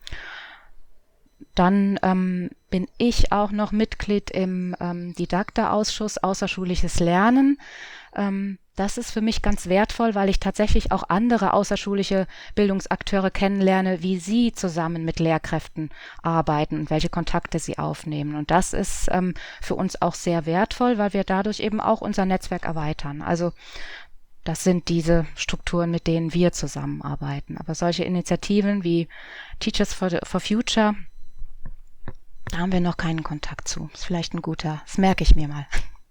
Dann bin ich auch noch Mitglied im Didakta-Ausschuss Außerschulisches Lernen. Das ist für mich ganz wertvoll, weil ich tatsächlich auch andere außerschulische Bildungsakteure kennenlerne, wie sie zusammen mit Lehrkräften arbeiten und welche Kontakte sie aufnehmen. Und das ist für uns auch sehr wertvoll, weil wir dadurch eben auch unser Netzwerk erweitern. Also das sind diese Strukturen, mit denen wir zusammenarbeiten. Aber solche Initiativen wie Teachers for Future, da haben wir noch keinen Kontakt zu. Ist vielleicht ein guter, das merke ich mir mal.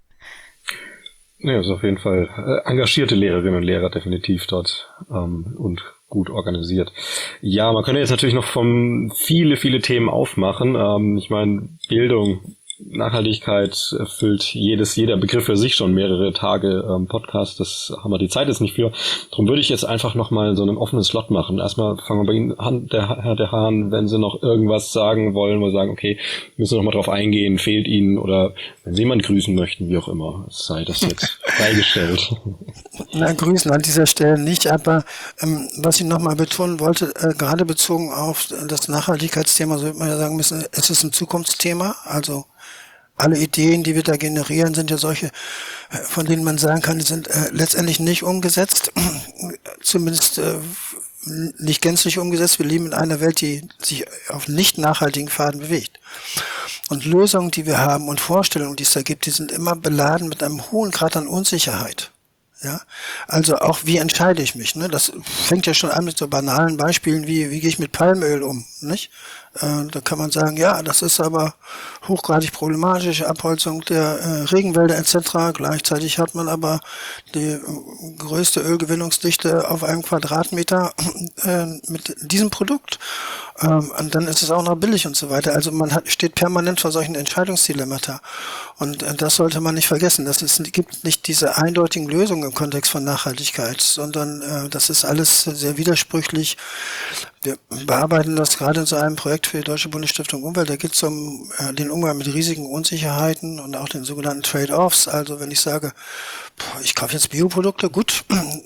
Ja, ist auf jeden Fall engagierte Lehrerinnen und Lehrer definitiv dort und gut organisiert. Ja, man könnte jetzt natürlich noch von viele Themen aufmachen. Ich meine, Bildung, Nachhaltigkeit erfüllt jeder Begriff für sich schon mehrere Tage Podcast. Das haben wir die Zeit jetzt nicht für. Darum würde ich jetzt einfach nochmal so einen offenen Slot machen. Erstmal fangen wir bei Ihnen an, Herr de Haan, wenn Sie noch irgendwas sagen wollen, wo Sie sagen, okay, müssen wir nochmal drauf eingehen, fehlt Ihnen, oder wenn Sie jemanden grüßen möchten, wie auch immer, sei das jetzt freigestellt. Na, grüßen an dieser Stelle nicht, aber was ich nochmal betonen wollte, gerade bezogen auf das Nachhaltigkeitsthema, so würde man ja sagen müssen, es ist ein Zukunftsthema, also alle Ideen, die wir da generieren, sind ja solche, von denen man sagen kann, die sind letztendlich nicht umgesetzt, zumindest nicht gänzlich umgesetzt. Wir leben in einer Welt, die sich auf nicht nachhaltigen Pfaden bewegt. Und Lösungen, die wir haben und Vorstellungen, die es da gibt, die sind immer beladen mit einem hohen Grad an Unsicherheit. Ja, also auch wie entscheide ich mich, ne? Das fängt ja schon an mit so banalen Beispielen wie gehe ich mit Palmöl um, nicht? Da kann man sagen, ja, das ist aber hochgradig problematisch, Abholzung der Regenwälder etc. Gleichzeitig hat man aber die größte Ölgewinnungsdichte auf einem Quadratmeter mit diesem Produkt. Und dann ist es auch noch billig und so weiter. Also man steht permanent vor solchen Entscheidungsdilemmata. Und das sollte man nicht vergessen. Gibt nicht diese eindeutigen Lösungen im Kontext von Nachhaltigkeit, sondern das ist alles sehr widersprüchlich. Wir bearbeiten das gerade in so einem Projekt für die Deutsche Bundesstiftung Umwelt. Da geht es um den Umgang mit Risiken, Unsicherheiten und auch den sogenannten Trade-offs. Also wenn ich sage, ich kaufe jetzt Bioprodukte, gut,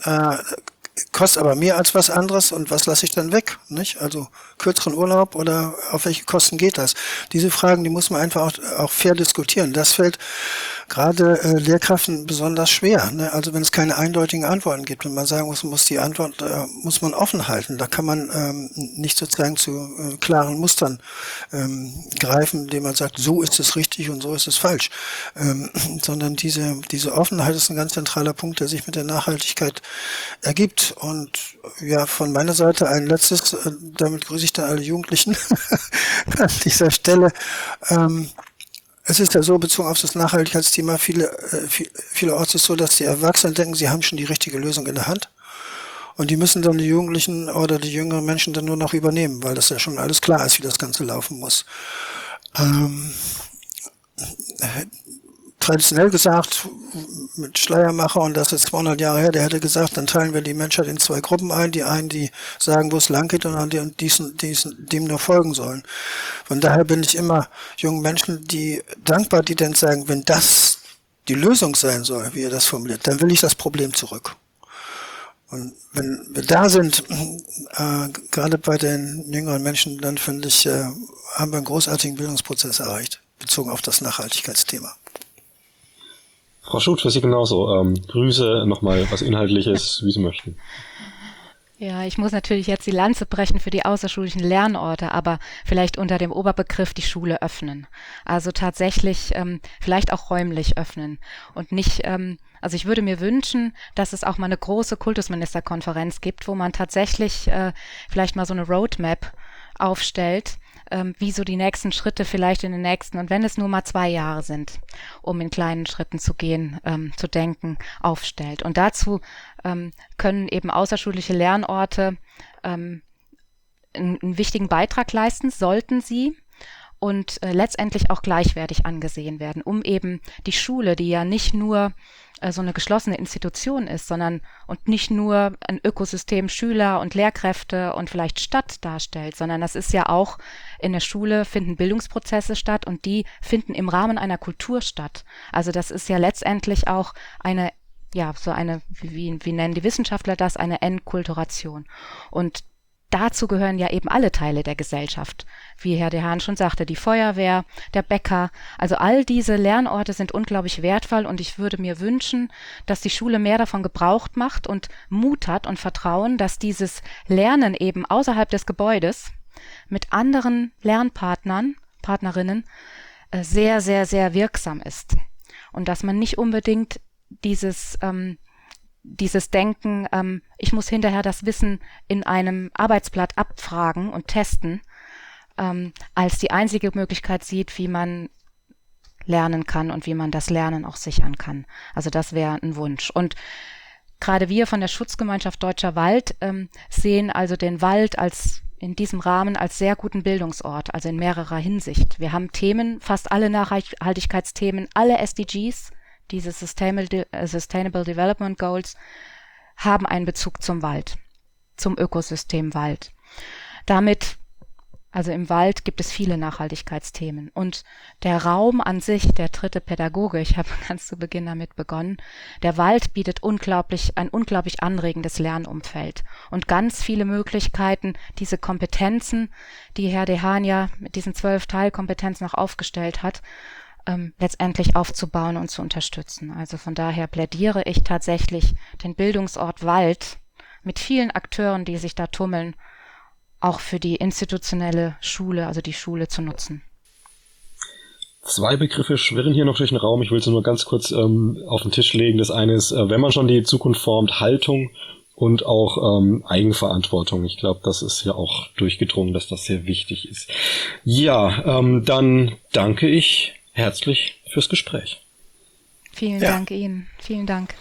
kostet aber mehr als was anderes, und was lasse ich dann weg, nicht? Also kürzeren Urlaub oder auf welche Kosten geht das? Diese Fragen, die muss man einfach auch fair diskutieren. Das fällt gerade Lehrkräften besonders schwer, ne? Also wenn es keine eindeutigen Antworten gibt und man sagen muss die Antwort muss man offen halten. Da kann man nicht sozusagen zu klaren Mustern greifen, indem man sagt, so ist es richtig und so ist es falsch, sondern diese Offenheit ist ein ganz zentraler Punkt, der sich mit der Nachhaltigkeit ergibt. Und ja, von meiner Seite ein letztes, damit grüße ich dann alle Jugendlichen an dieser Stelle. Es ist ja so, bezogen auf das Nachhaltigkeitsthema, vielerorts ist es so, dass die Erwachsenen denken, sie haben schon die richtige Lösung in der Hand. Und die müssen dann die Jugendlichen oder die jüngeren Menschen dann nur noch übernehmen, weil das ja schon alles klar ist, wie das Ganze laufen muss. Traditionell gesagt, mit Schleiermacher, und das ist 200 Jahre her, der hätte gesagt, dann teilen wir die Menschheit in zwei Gruppen ein. Die einen, die sagen, wo es lang geht, und die dem nur folgen sollen. Von daher bin ich immer jungen Menschen dankbar, die dann sagen, wenn das die Lösung sein soll, wie er das formuliert, dann will ich das Problem zurück. Und wenn wir da sind, gerade bei den jüngeren Menschen, dann finde ich, haben wir einen großartigen Bildungsprozess erreicht, bezogen auf das Nachhaltigkeitsthema. Frau Schut, für Sie genauso. Grüße, nochmal was Inhaltliches, wie Sie möchten. Ja, ich muss natürlich jetzt die Lanze brechen für die außerschulischen Lernorte, aber vielleicht unter dem Oberbegriff die Schule öffnen. Also tatsächlich vielleicht auch räumlich öffnen und nicht, also ich würde mir wünschen, dass es auch mal eine große Kultusministerkonferenz gibt, wo man tatsächlich vielleicht mal so eine Roadmap aufstellt, wie so die nächsten Schritte vielleicht in den nächsten, und wenn es nur mal 2 Jahre sind, um in kleinen Schritten zu gehen, zu denken, aufstellt. Und dazu können eben außerschulische Lernorte einen wichtigen Beitrag leisten, sollten sie, und letztendlich auch gleichwertig angesehen werden, um eben die Schule, die ja nicht nur so eine geschlossene Institution ist, sondern und nicht nur ein Ökosystem Schüler und Lehrkräfte und vielleicht Stadt darstellt, sondern das ist ja auch, in der Schule finden Bildungsprozesse statt, und die finden im Rahmen einer Kultur statt. Also das ist ja letztendlich auch eine, ja, so eine, wie nennen die Wissenschaftler das, eine Enkulturation. Und dazu gehören ja eben alle Teile der Gesellschaft, wie Herr de Haan schon sagte, die Feuerwehr, der Bäcker. Also all diese Lernorte sind unglaublich wertvoll, und ich würde mir wünschen, dass die Schule mehr davon Gebrauch macht und Mut hat und Vertrauen, dass dieses Lernen eben außerhalb des Gebäudes mit anderen Partnerinnen sehr, sehr, sehr wirksam ist. Und dass man nicht unbedingt dieses dieses Denken, ich muss hinterher das Wissen in einem Arbeitsblatt abfragen und testen, als die einzige Möglichkeit sieht, wie man lernen kann und wie man das Lernen auch sichern kann. Also das wäre ein Wunsch. Und gerade wir von der Schutzgemeinschaft Deutscher Wald sehen also den Wald in diesem Rahmen als sehr guten Bildungsort, also in mehrerer Hinsicht. Wir haben Themen, fast alle Nachhaltigkeitsthemen, alle SDGs, diese Sustainable Development Goals, haben einen Bezug zum Wald, zum Ökosystem Wald. Damit, also im Wald gibt es viele Nachhaltigkeitsthemen. Und der Raum an sich, der dritte Pädagoge, ich habe ganz zu Beginn damit begonnen, der Wald bietet ein unglaublich anregendes Lernumfeld und ganz viele Möglichkeiten, diese Kompetenzen, die Herr Dehaan ja mit diesen 12 Teilkompetenzen noch aufgestellt hat, letztendlich aufzubauen und zu unterstützen. Also von daher plädiere ich tatsächlich, den Bildungsort Wald mit vielen Akteuren, die sich da tummeln, auch für die institutionelle Schule, also die Schule zu nutzen. 2 Begriffe schwirren hier noch durch den Raum. Ich will sie nur ganz kurz auf den Tisch legen. Das eine ist, wenn man schon die Zukunft formt, Haltung und auch Eigenverantwortung. Ich glaube, das ist ja auch durchgedrungen, dass das sehr wichtig ist. Ja, dann danke ich herzlich fürs Gespräch. Vielen Dank Ihnen. Vielen Dank.